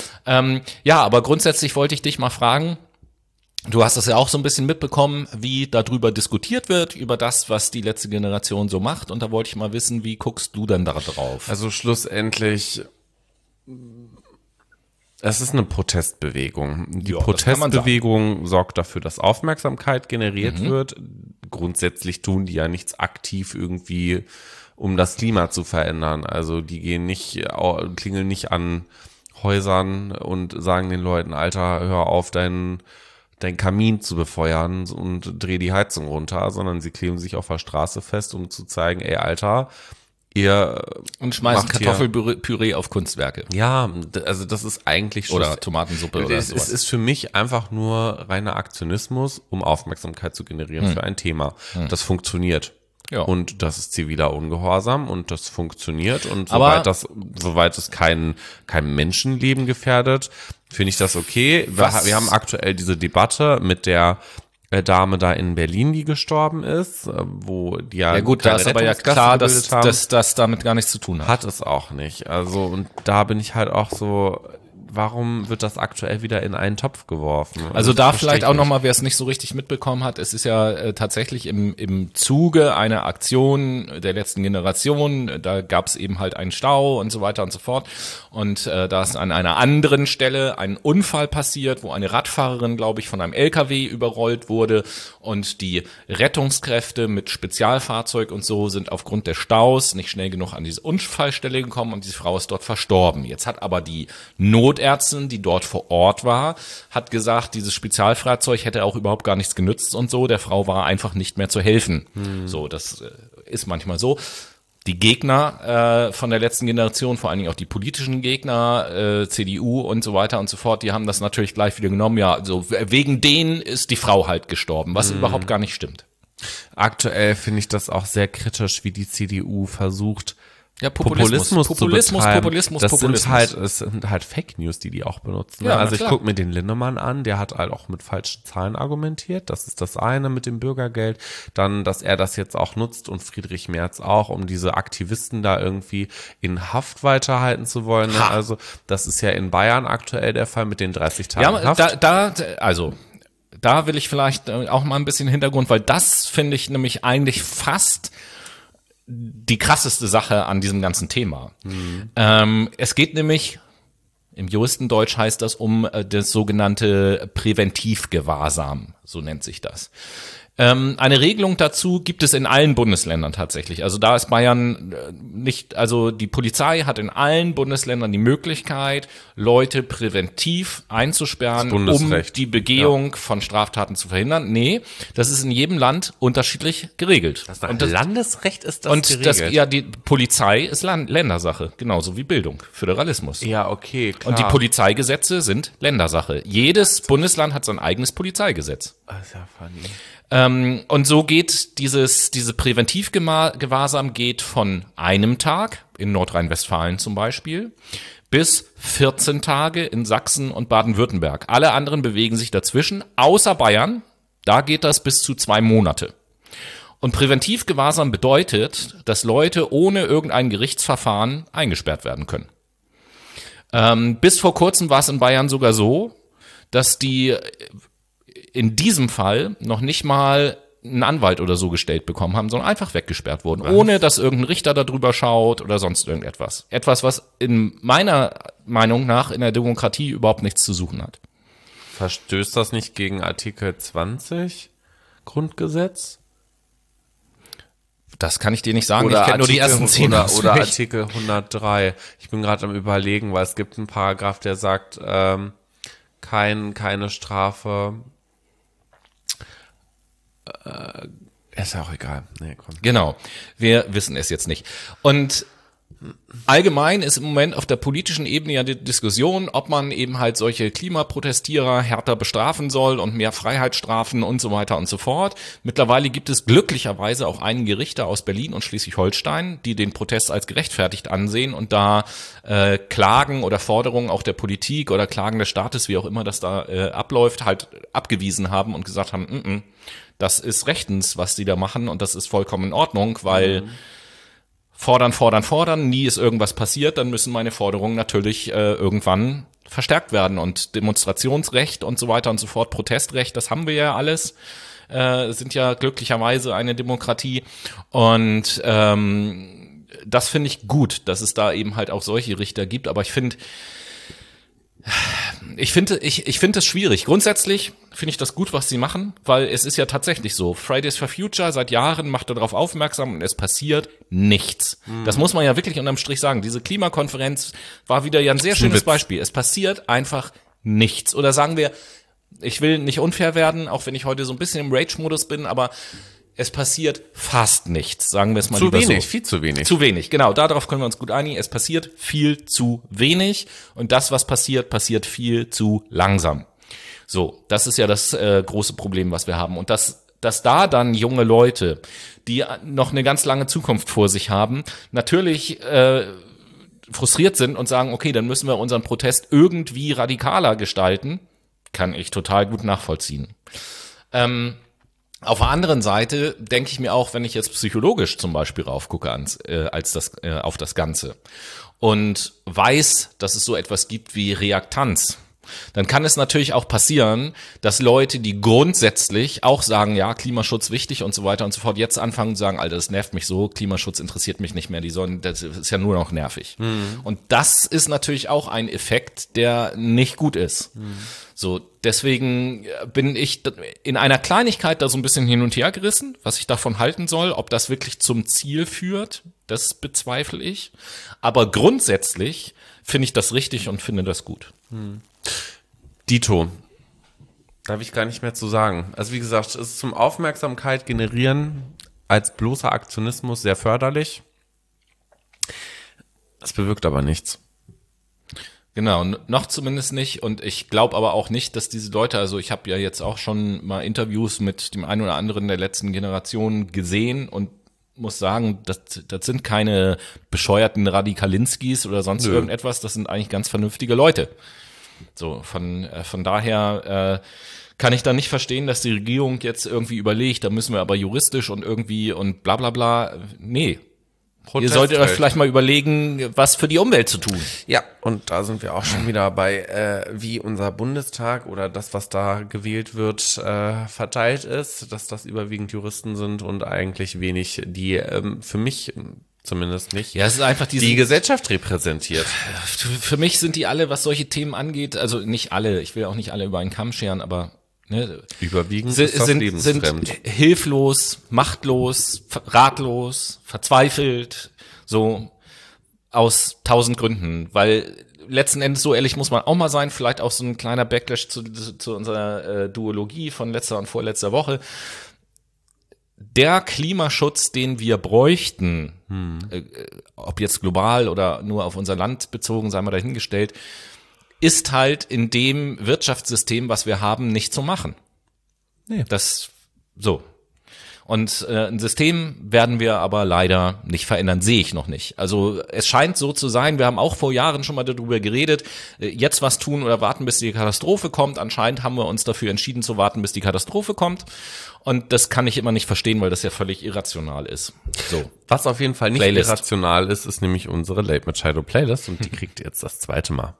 Ja, aber grundsätzlich wollte ich dich mal fragen, du hast das ja auch so ein bisschen mitbekommen, wie darüber diskutiert wird, über das, was die letzte Generation so macht. Und da wollte ich mal wissen, wie guckst du denn da drauf? Also schlussendlich, es ist eine Protestbewegung. Die Protestbewegung sorgt dafür, dass Aufmerksamkeit generiert wird. Grundsätzlich tun die ja nichts aktiv irgendwie, um das Klima zu verändern. Also die klingeln nicht an Häusern und sagen den Leuten, Alter, hör auf, dein Kamin zu befeuern und dreh die Heizung runter, sondern sie kleben sich auf der Straße fest, um zu zeigen, ey, Alter, und schmeißen Kartoffelpüree auf Kunstwerke. Ja, also das ist eigentlich schon. Oder Tomatensuppe oder sowas. Es ist für mich einfach nur reiner Aktionismus, um Aufmerksamkeit zu generieren für ein Thema. Das funktioniert. Ja. Und das ist ziviler Ungehorsam und das funktioniert. Und soweit es kein Menschenleben gefährdet, finde ich das okay. Wir haben aktuell diese Debatte mit der Dame da in Berlin, die gestorben ist, wo die ja gut, da ist aber ja klar, dass das damit gar nichts zu tun hat. Hat es auch nicht. Also und da bin ich halt auch so, warum wird das aktuell wieder in einen Topf geworfen? Also da vielleicht auch nochmal, wer es nicht so richtig mitbekommen hat, es ist ja tatsächlich im Zuge einer Aktion der letzten Generation, da gab es eben halt einen Stau und so weiter und so fort. Und da ist an einer anderen Stelle ein Unfall passiert, wo eine Radfahrerin, glaube ich, von einem LKW überrollt wurde. Und die Rettungskräfte mit Spezialfahrzeug und so sind aufgrund des Staus nicht schnell genug an diese Unfallstelle gekommen und diese Frau ist dort verstorben. Jetzt hat aber die Notärztin, die dort vor Ort war, hat gesagt, dieses Spezialfahrzeug hätte auch überhaupt gar nichts genützt und so. Der Frau war einfach nicht mehr zu helfen. So, das ist manchmal so. Die Gegner von der letzten Generation, vor allen Dingen auch die politischen Gegner, CDU und so weiter und so fort, die haben das natürlich gleich wieder genommen. Ja, also wegen denen ist die Frau halt gestorben, was überhaupt gar nicht stimmt. Aktuell finde ich das auch sehr kritisch, wie die CDU versucht, Populismus zu betreiben. Es sind halt Fake News, die auch benutzen. Ja, also ich gucke mir den Linnemann an, der hat halt auch mit falschen Zahlen argumentiert. Das ist das eine mit dem Bürgergeld. Dann, dass er das jetzt auch nutzt und Friedrich Merz auch, um diese Aktivisten da irgendwie in Haft weiterhalten zu wollen. Ne? Also das ist ja in Bayern aktuell der Fall mit den 30 Tagen Haft. Da will ich vielleicht auch mal ein bisschen Hintergrund, weil das finde ich nämlich eigentlich fast die krasseste Sache an diesem ganzen Thema. Es geht nämlich, im Juristendeutsch heißt das, um das sogenannte Präventivgewahrsam, so nennt sich das. Eine Regelung dazu gibt es in allen Bundesländern tatsächlich. Also da ist Bayern nicht, also die Polizei hat in allen Bundesländern die Möglichkeit, Leute präventiv einzusperren, um die Begehung von Straftaten zu verhindern. Nee, das ist in jedem Land unterschiedlich geregelt. Landesrecht ist das geregelt? Ja, die Polizei ist Ländersache, genauso wie Bildung, Föderalismus. Ja, okay, klar. Und die Polizeigesetze sind Ländersache. Jedes Bundesland hat sein eigenes Polizeigesetz. Das ist ja funny. Und so geht diese Präventivgewahrsam geht von einem Tag, in Nordrhein-Westfalen zum Beispiel, bis 14 Tage in Sachsen und Baden-Württemberg. Alle anderen bewegen sich dazwischen, außer Bayern, da geht das bis zu 2 Monate. Und Präventivgewahrsam bedeutet, dass Leute ohne irgendein Gerichtsverfahren eingesperrt werden können. Bis vor kurzem war es in Bayern sogar so, dass die in diesem Fall noch nicht mal einen Anwalt oder so gestellt bekommen haben, sondern einfach weggesperrt wurden, ohne dass irgendein Richter darüber schaut oder sonst irgendetwas. Etwas, was in meiner Meinung nach in der Demokratie überhaupt nichts zu suchen hat. Verstößt das nicht gegen Artikel 20 Grundgesetz? Das kann ich dir nicht sagen, ich kenne nur die ersten 10. Oder Artikel 103. Ich bin gerade am Überlegen, weil es gibt einen Paragraph, der sagt, keine Strafe. Ist ja auch egal. Nee, komm. Genau, wir wissen es jetzt nicht. Und allgemein ist im Moment auf der politischen Ebene ja die Diskussion, ob man eben halt solche Klimaprotestierer härter bestrafen soll und mehr Freiheitsstrafen und so weiter und so fort. Mittlerweile gibt es glücklicherweise auch einige Richter aus Berlin und Schleswig-Holstein, die den Protest als gerechtfertigt ansehen und da Klagen oder Forderungen auch der Politik oder Klagen des Staates, wie auch immer das da abläuft, halt abgewiesen haben und gesagt haben, das ist rechtens, was die da machen und das ist vollkommen in Ordnung, weil fordern, nie ist irgendwas passiert, dann müssen meine Forderungen natürlich irgendwann verstärkt werden und Demonstrationsrecht und so weiter und so fort, Protestrecht, das haben wir ja alles, sind ja glücklicherweise eine Demokratie und das finde ich gut, dass es da eben halt auch solche Richter gibt, aber ich finde es schwierig. Grundsätzlich finde ich das gut, was sie machen, weil es ist ja tatsächlich so. Fridays for Future seit Jahren macht darauf aufmerksam und es passiert nichts. Das muss man ja wirklich unterm Strich sagen. Diese Klimakonferenz war wieder ja ein sehr schönes Beispiel. Es passiert einfach nichts. Oder sagen wir, ich will nicht unfair werden, auch wenn ich heute so ein bisschen im Rage-Modus bin, aber es passiert fast nichts, sagen wir es mal lieber so. Viel zu wenig. Zu wenig, genau, darauf können wir uns gut einigen. Es passiert viel zu wenig und das, was passiert, passiert viel zu langsam. So, das ist ja das große Problem, was wir haben. Und dass da dann junge Leute, die noch eine ganz lange Zukunft vor sich haben, natürlich frustriert sind und sagen, okay, dann müssen wir unseren Protest irgendwie radikaler gestalten, kann ich total gut nachvollziehen. Auf der anderen Seite denke ich mir auch, wenn ich jetzt psychologisch zum Beispiel raufgucke auf das Ganze und weiß, dass es so etwas gibt wie Reaktanz, dann kann es natürlich auch passieren, dass Leute, die grundsätzlich auch sagen, ja, Klimaschutz wichtig und so weiter und so fort, jetzt anfangen und sagen, Alter, das nervt mich so, Klimaschutz interessiert mich nicht mehr, das ist ja nur noch nervig. Und das ist natürlich auch ein Effekt, der nicht gut ist. So, deswegen bin ich in einer Kleinigkeit da so ein bisschen hin und her gerissen, was ich davon halten soll. Ob das wirklich zum Ziel führt, das bezweifle ich. Aber grundsätzlich finde ich das richtig und finde das gut. Dito. Da habe ich gar nicht mehr zu sagen. Also wie gesagt, es ist zum Aufmerksamkeit generieren als bloßer Aktionismus sehr förderlich. Es bewirkt aber nichts. Genau, noch zumindest nicht. Und ich glaube aber auch nicht, dass diese Leute, also ich habe ja jetzt auch schon mal Interviews mit dem einen oder anderen der letzten Generation gesehen und muss sagen, das sind keine bescheuerten Radikalinskis oder sonst irgendetwas, das sind eigentlich ganz vernünftige Leute. So, von daher kann ich da nicht verstehen, dass die Regierung jetzt irgendwie überlegt, da müssen wir aber juristisch und irgendwie und bla bla bla. Nee. Ihr solltet euch vielleicht mal überlegen, was für die Umwelt zu tun. Ja, und da sind wir auch schon wieder bei, wie unser Bundestag oder das, was da gewählt wird, verteilt ist, dass das überwiegend Juristen sind und eigentlich wenig, die für mich zumindest nicht, ja, es ist einfach die Gesellschaft repräsentiert. Für mich sind die alle, was solche Themen angeht, also nicht alle, ich will auch nicht alle über einen Kamm scheren, aber überwiegend ist das lebensfremd. Sind hilflos, machtlos, ratlos, verzweifelt, so aus 1000 Gründen, weil letzten Endes, so ehrlich muss man auch mal sein, vielleicht auch so ein kleiner Backlash zu unserer Duologie von letzter und vorletzter Woche. Der Klimaschutz, den wir bräuchten, ob jetzt global oder nur auf unser Land bezogen, sei mal dahingestellt, ist halt in dem Wirtschaftssystem, was wir haben, nicht zu machen. Nee. Das so. Und ein System werden wir aber leider nicht verändern, sehe ich noch nicht. Also es scheint so zu sein, wir haben auch vor Jahren schon mal darüber geredet, jetzt was tun oder warten, bis die Katastrophe kommt. Anscheinend haben wir uns dafür entschieden zu warten, bis die Katastrophe kommt. Und das kann ich immer nicht verstehen, weil das ja völlig irrational ist. So. Was auf jeden Fall nicht irrational ist, ist nämlich unsere Late Machado Playlist und die kriegt ihr jetzt das zweite Mal.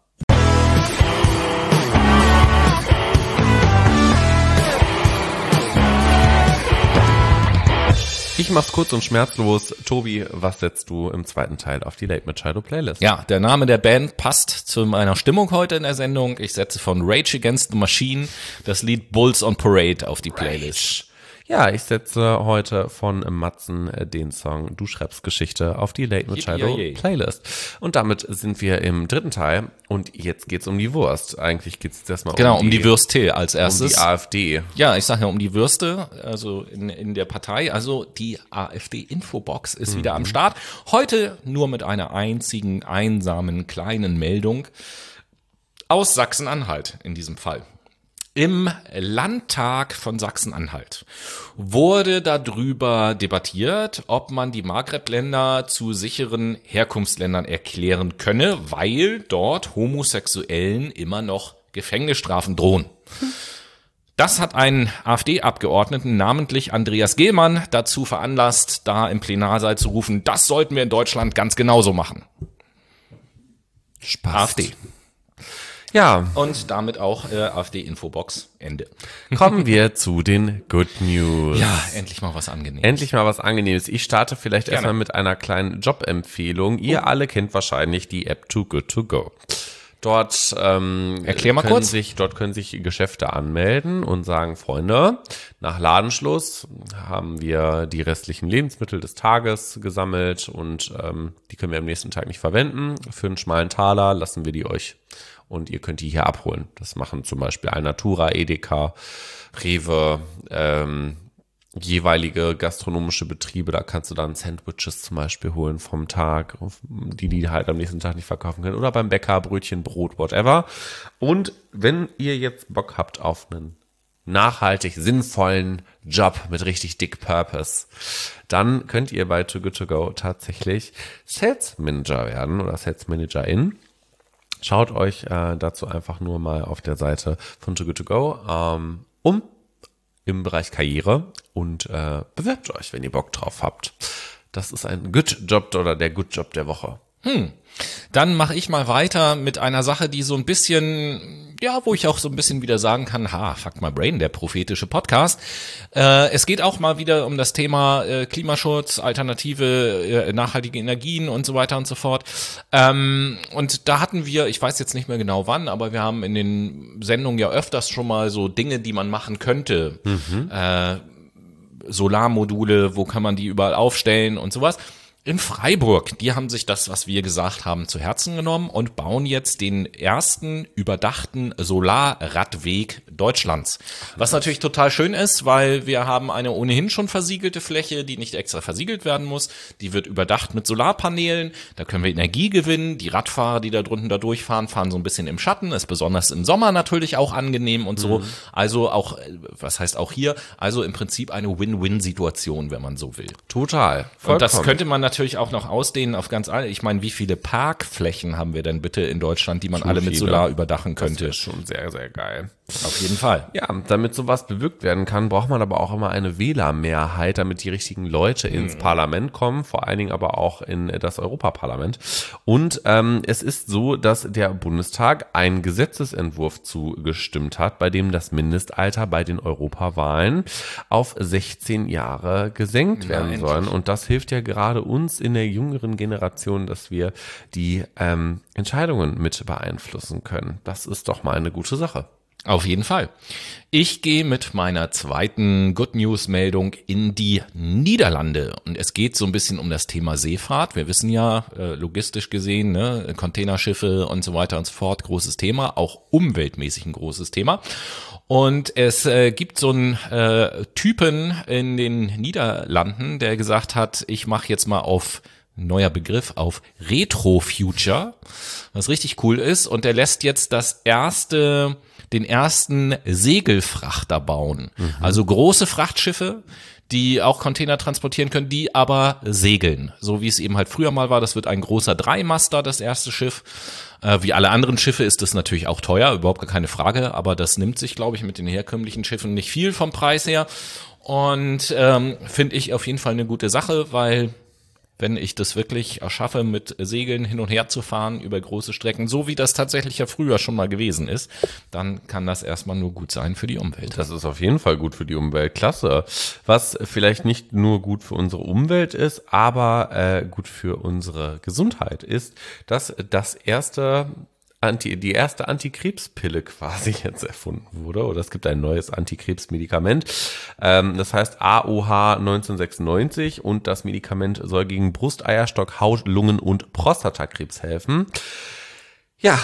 Ich mach's kurz und schmerzlos. Tobi, was setzt du im zweiten Teil auf die Late Machado Playlist? Ja, der Name der Band passt zu meiner Stimmung heute in der Sendung. Ich setze von Rage Against the Machine das Lied Bulls on Parade auf die Playlist. Ja, ich setze heute von Matzen den Song Du schreibst Geschichte auf die Late Machado Playlist. Und damit sind wir im dritten Teil und jetzt geht's um die Wurst. Eigentlich geht's jetzt erstmal um die Würste als erstes. Um die AfD. Ja, ich sage ja um die Würste, also in der Partei. Also die AfD-Infobox ist wieder am Start. Heute nur mit einer einzigen, einsamen, kleinen Meldung aus Sachsen-Anhalt in diesem Fall. Im Landtag von Sachsen-Anhalt wurde darüber debattiert, ob man die Maghreb-Länder zu sicheren Herkunftsländern erklären könne, weil dort Homosexuellen immer noch Gefängnisstrafen drohen. Das hat einen AfD-Abgeordneten, namentlich Andreas Gehlmann, dazu veranlasst, da im Plenarsaal zu rufen, das sollten wir in Deutschland ganz genauso machen. Spaß. AfD. Ja. Und damit auch AfD-Infobox. Ende. Kommen wir zu den Good News. Ja, endlich mal was Angenehmes. Endlich mal was Angenehmes. Ich starte vielleicht erstmal mit einer kleinen Jobempfehlung. Ihr alle kennt wahrscheinlich die App Too Good To Go. Dort Erklär mal kurz. Dort können sich Geschäfte anmelden und sagen, Freunde, nach Ladenschluss haben wir die restlichen Lebensmittel des Tages gesammelt und die können wir am nächsten Tag nicht verwenden. Für einen schmalen Taler lassen wir die euch und ihr könnt die hier abholen. Das machen zum Beispiel Alnatura, Edeka, Rewe, jeweilige gastronomische Betriebe, da kannst du dann Sandwiches zum Beispiel holen vom Tag, die halt am nächsten Tag nicht verkaufen können. Oder beim Bäcker, Brötchen, Brot, whatever. Und wenn ihr jetzt Bock habt auf einen nachhaltig sinnvollen Job mit richtig dick Purpose, dann könnt ihr bei Too Good To Go tatsächlich Sales Manager werden oder Sales Managerin. Schaut euch dazu einfach nur mal auf der Seite von Too Good To Go um. im Bereich Karriere und bewerbt euch, wenn ihr Bock drauf habt. Das ist ein Good Job oder der Good Job der Woche. Dann mache ich mal weiter mit einer Sache, die so ein bisschen, ja, wo ich auch so ein bisschen wieder sagen kann, fuck my brain, der prophetische Podcast. Es geht auch mal wieder um das Thema Klimaschutz, alternative, nachhaltige Energien und so weiter und so fort. Und da hatten wir, ich weiß jetzt nicht mehr genau wann, aber wir haben in den Sendungen ja öfters schon mal so Dinge, die man machen könnte. Solarmodule, wo kann man die überall aufstellen und sowas. In Freiburg, die haben sich das, was wir gesagt haben, zu Herzen genommen und bauen jetzt den ersten überdachten Solarradweg Deutschlands. Was natürlich total schön ist, weil wir haben eine ohnehin schon versiegelte Fläche, die nicht extra versiegelt werden muss. Die wird überdacht mit Solarpanelen. Da können wir Energie gewinnen. Die Radfahrer, die da drunten da durchfahren, fahren so ein bisschen im Schatten. Ist besonders im Sommer natürlich auch angenehm und so. Also auch, was heißt auch hier? Also im Prinzip eine Win-Win-Situation, wenn man so will. Total. Vollkommen. Und das könnte man natürlich auch noch ausdehnen auf ganz alle. Ich meine, wie viele Parkflächen haben wir denn bitte in Deutschland, die man alle mit Solar überdachen könnte? Das ist schon sehr, sehr geil. Auf jeden Fall. Ja, damit sowas bewirkt werden kann, braucht man aber auch immer eine Wählermehrheit, damit die richtigen Leute ins Parlament kommen, vor allen Dingen aber auch in das Europaparlament. Und es ist so, dass der Bundestag einen Gesetzesentwurf zugestimmt hat, bei dem das Mindestalter bei den Europawahlen auf 16 Jahre gesenkt werden soll. Und das hilft ja gerade uns in der jüngeren Generation, dass wir die Entscheidungen mit beeinflussen können. Das ist doch mal eine gute Sache. Auf jeden Fall. Ich gehe mit meiner zweiten Good News Meldung in die Niederlande und es geht so ein bisschen um das Thema Seefahrt. Wir wissen ja, logistisch gesehen, ne, Containerschiffe und so weiter und so fort, großes Thema, auch umweltmäßig ein großes Thema. Und es gibt so einen Typen in den Niederlanden, der gesagt hat, ich mache jetzt mal auf neuer Begriff auf Retrofuture, was richtig cool ist. Und der lässt jetzt den ersten Segelfrachter bauen. Also große Frachtschiffe, die auch Container transportieren können, die aber segeln. So wie es eben halt früher mal war. Das wird ein großer Dreimaster, das erste Schiff. Wie alle anderen Schiffe ist das natürlich auch teuer, überhaupt gar keine Frage. Aber das nimmt sich, glaube ich, mit den herkömmlichen Schiffen nicht viel vom Preis her. Und finde ich auf jeden Fall eine gute Sache, weil wenn ich das wirklich erschaffe, mit Segeln hin und her zu fahren über große Strecken, so wie das tatsächlich ja früher schon mal gewesen ist, dann kann das erstmal nur gut sein für die Umwelt. Das ist auf jeden Fall gut für die Umwelt, klasse. Was vielleicht nicht nur gut für unsere Umwelt ist, aber gut für unsere Gesundheit ist, dass die erste Antikrebspille quasi jetzt erfunden wurde, oder es gibt ein neues Antikrebsmedikament. Das heißt AOH 1996 und das Medikament soll gegen Brust-, Eierstock-, Haut-, Lungen- und Prostatakrebs helfen. Ja,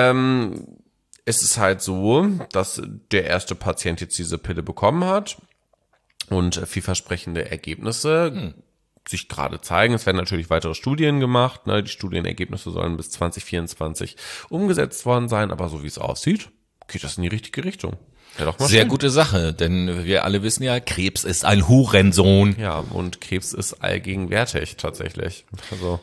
es ist halt so, dass der erste Patient jetzt diese Pille bekommen hat und vielversprechende Ergebnisse sich gerade zeigen. Es werden natürlich weitere Studien gemacht. Ne? Die Studienergebnisse sollen bis 2024 umgesetzt worden sein. Aber so wie es aussieht, geht das in die richtige Richtung. Ja, doch mal sehr schön. Gute Sache, denn wir alle wissen ja, Krebs ist ein Hurensohn. Ja, und Krebs ist allgegenwärtig tatsächlich. Also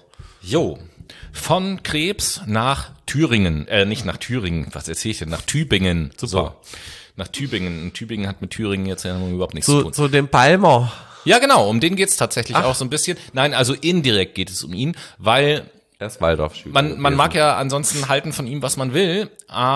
Von Krebs nach Thüringen. Nicht nach Thüringen, was erzähle ich denn? Nach Tübingen. Super. So. Nach Tübingen. Und Tübingen hat mit Thüringen jetzt ja überhaupt nichts zu tun. Zu dem Palmer. Ja, genau, um den geht's tatsächlich auch so ein bisschen. Nein, also indirekt geht es um ihn, weil Er ist Waldorfschüler. man mag ja ansonsten halten von ihm, was man will,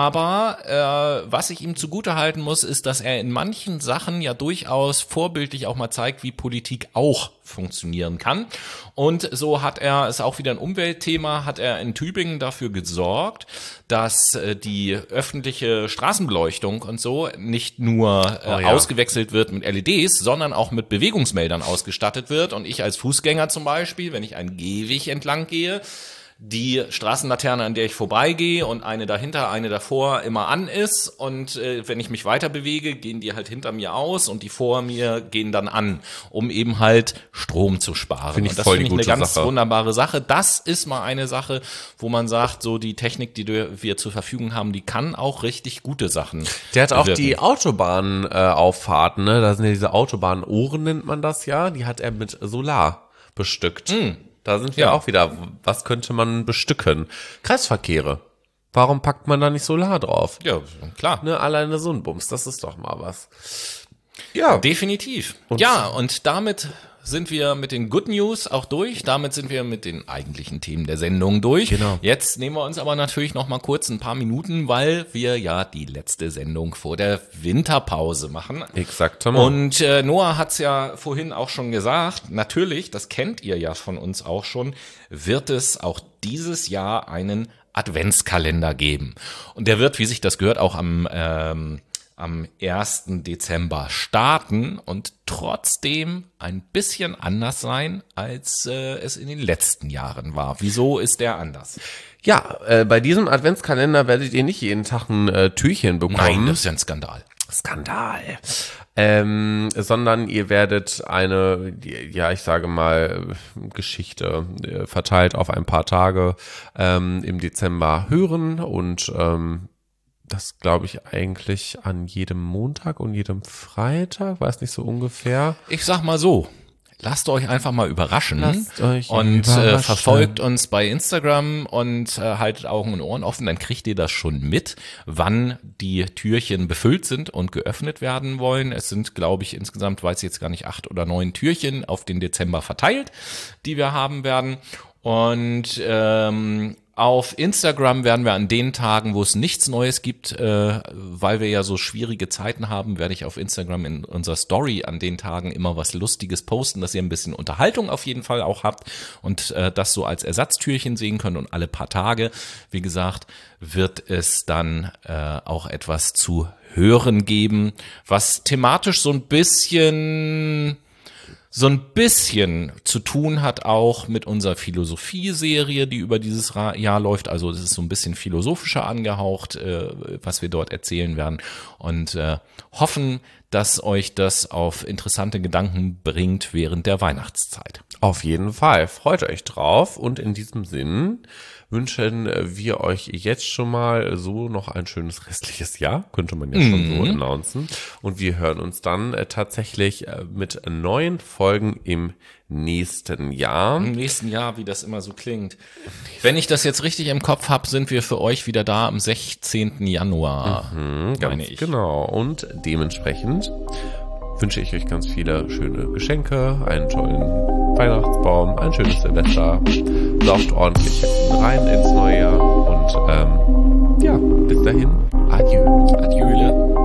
aber was ich ihm zugute halten muss, ist, dass er in manchen Sachen ja durchaus vorbildlich auch mal zeigt, wie Politik auch funktionieren kann. Und so hat er, ist auch wieder ein Umweltthema, hat er in Tübingen dafür gesorgt, dass die öffentliche Straßenbeleuchtung und so nicht nur ausgewechselt wird mit LEDs, sondern auch mit Bewegungsmeldern ausgestattet wird. Und ich als Fußgänger zum Beispiel, wenn ich einen Gehweg entlang gehe, die Straßenlaterne, an der ich vorbeigehe und eine dahinter, eine davor immer an ist und wenn ich mich weiter bewege, gehen die halt hinter mir aus und die vor mir gehen dann an, um eben halt Strom zu sparen. Finde ich und das voll finde die ich eine gute ganz Sache. wunderbare Sache. Das ist mal eine Sache, wo man sagt, so die Technik, die wir zur Verfügung haben, die kann auch richtig gute Sachen Der hat auch bewirken. die Autobahnauffahrten, ne? Da sind ja diese Autobahnohren, nennt man das ja, die hat er mit Solar bestückt. Da sind wir Ja. auch wieder, was könnte man bestücken? Kreisverkehre. Warum packt man da nicht Solar drauf? Ja, klar. Ne, alleine so ein Bums, das ist doch mal was. Ja. Definitiv. Und damit sind wir mit den Good News auch durch. Damit sind wir mit den eigentlichen Themen der Sendung durch. Genau. Jetzt nehmen wir uns aber natürlich noch mal kurz ein paar Minuten, weil wir ja die letzte Sendung vor der Winterpause machen. Exakt. Und Noah hat's ja vorhin auch schon gesagt, natürlich, das kennt ihr ja von uns auch schon, wird es auch dieses Jahr einen Adventskalender geben. Und der wird, wie sich das gehört, auch am 1. Dezember starten und trotzdem ein bisschen anders sein, als es in den letzten Jahren war. Wieso ist der anders? Ja, bei diesem Adventskalender werdet ihr nicht jeden Tag ein Türchen bekommen. Nein, das ist ja ein Skandal. Sondern ihr werdet eine, ja, ich sage mal, Geschichte verteilt auf ein paar Tage im Dezember hören und das glaube ich eigentlich an jedem Montag und jedem Freitag, weiß nicht so ungefähr. Ich sag mal so, lasst euch einfach mal überraschen und verfolgt uns bei Instagram und haltet Augen und Ohren offen, dann kriegt ihr das schon mit, wann die Türchen befüllt sind und geöffnet werden wollen. Es sind, glaube ich, insgesamt, weiß ich jetzt gar nicht, 8 oder 9 Türchen auf den Dezember verteilt, die wir haben werden. Und auf Instagram werden wir an den Tagen, wo es nichts Neues gibt, weil wir ja so schwierige Zeiten haben, werde ich auf Instagram in unserer Story an den Tagen immer was Lustiges posten, dass ihr ein bisschen Unterhaltung auf jeden Fall auch habt und das so als Ersatztürchen sehen könnt. Und alle paar Tage, wie gesagt, wird es dann auch etwas zu hören geben, was thematisch so ein bisschen zu tun hat auch mit unserer Philosophie-Serie, die über dieses Jahr läuft. Also das ist so ein bisschen philosophischer angehaucht, was wir dort erzählen werden und hoffen, dass euch das auf interessante Gedanken bringt während der Weihnachtszeit. Auf jeden Fall. Freut euch drauf und in diesem Sinn wünschen wir euch jetzt schon mal so noch ein schönes restliches Jahr, könnte man ja schon so announcen. Und wir hören uns dann tatsächlich mit neuen Folgen im nächsten Jahr. Im nächsten Jahr, wie das immer so klingt. Wenn ich das jetzt richtig im Kopf habe, sind wir für euch wieder da am 16. Januar. Ganz genau. Und dementsprechend wünsche ich euch ganz viele schöne Geschenke, einen tollen Weihnachtsbaum, ein schönes Silvester. Sauft ordentlich rein ins neue Jahr und bis dahin, adieu. Adieu.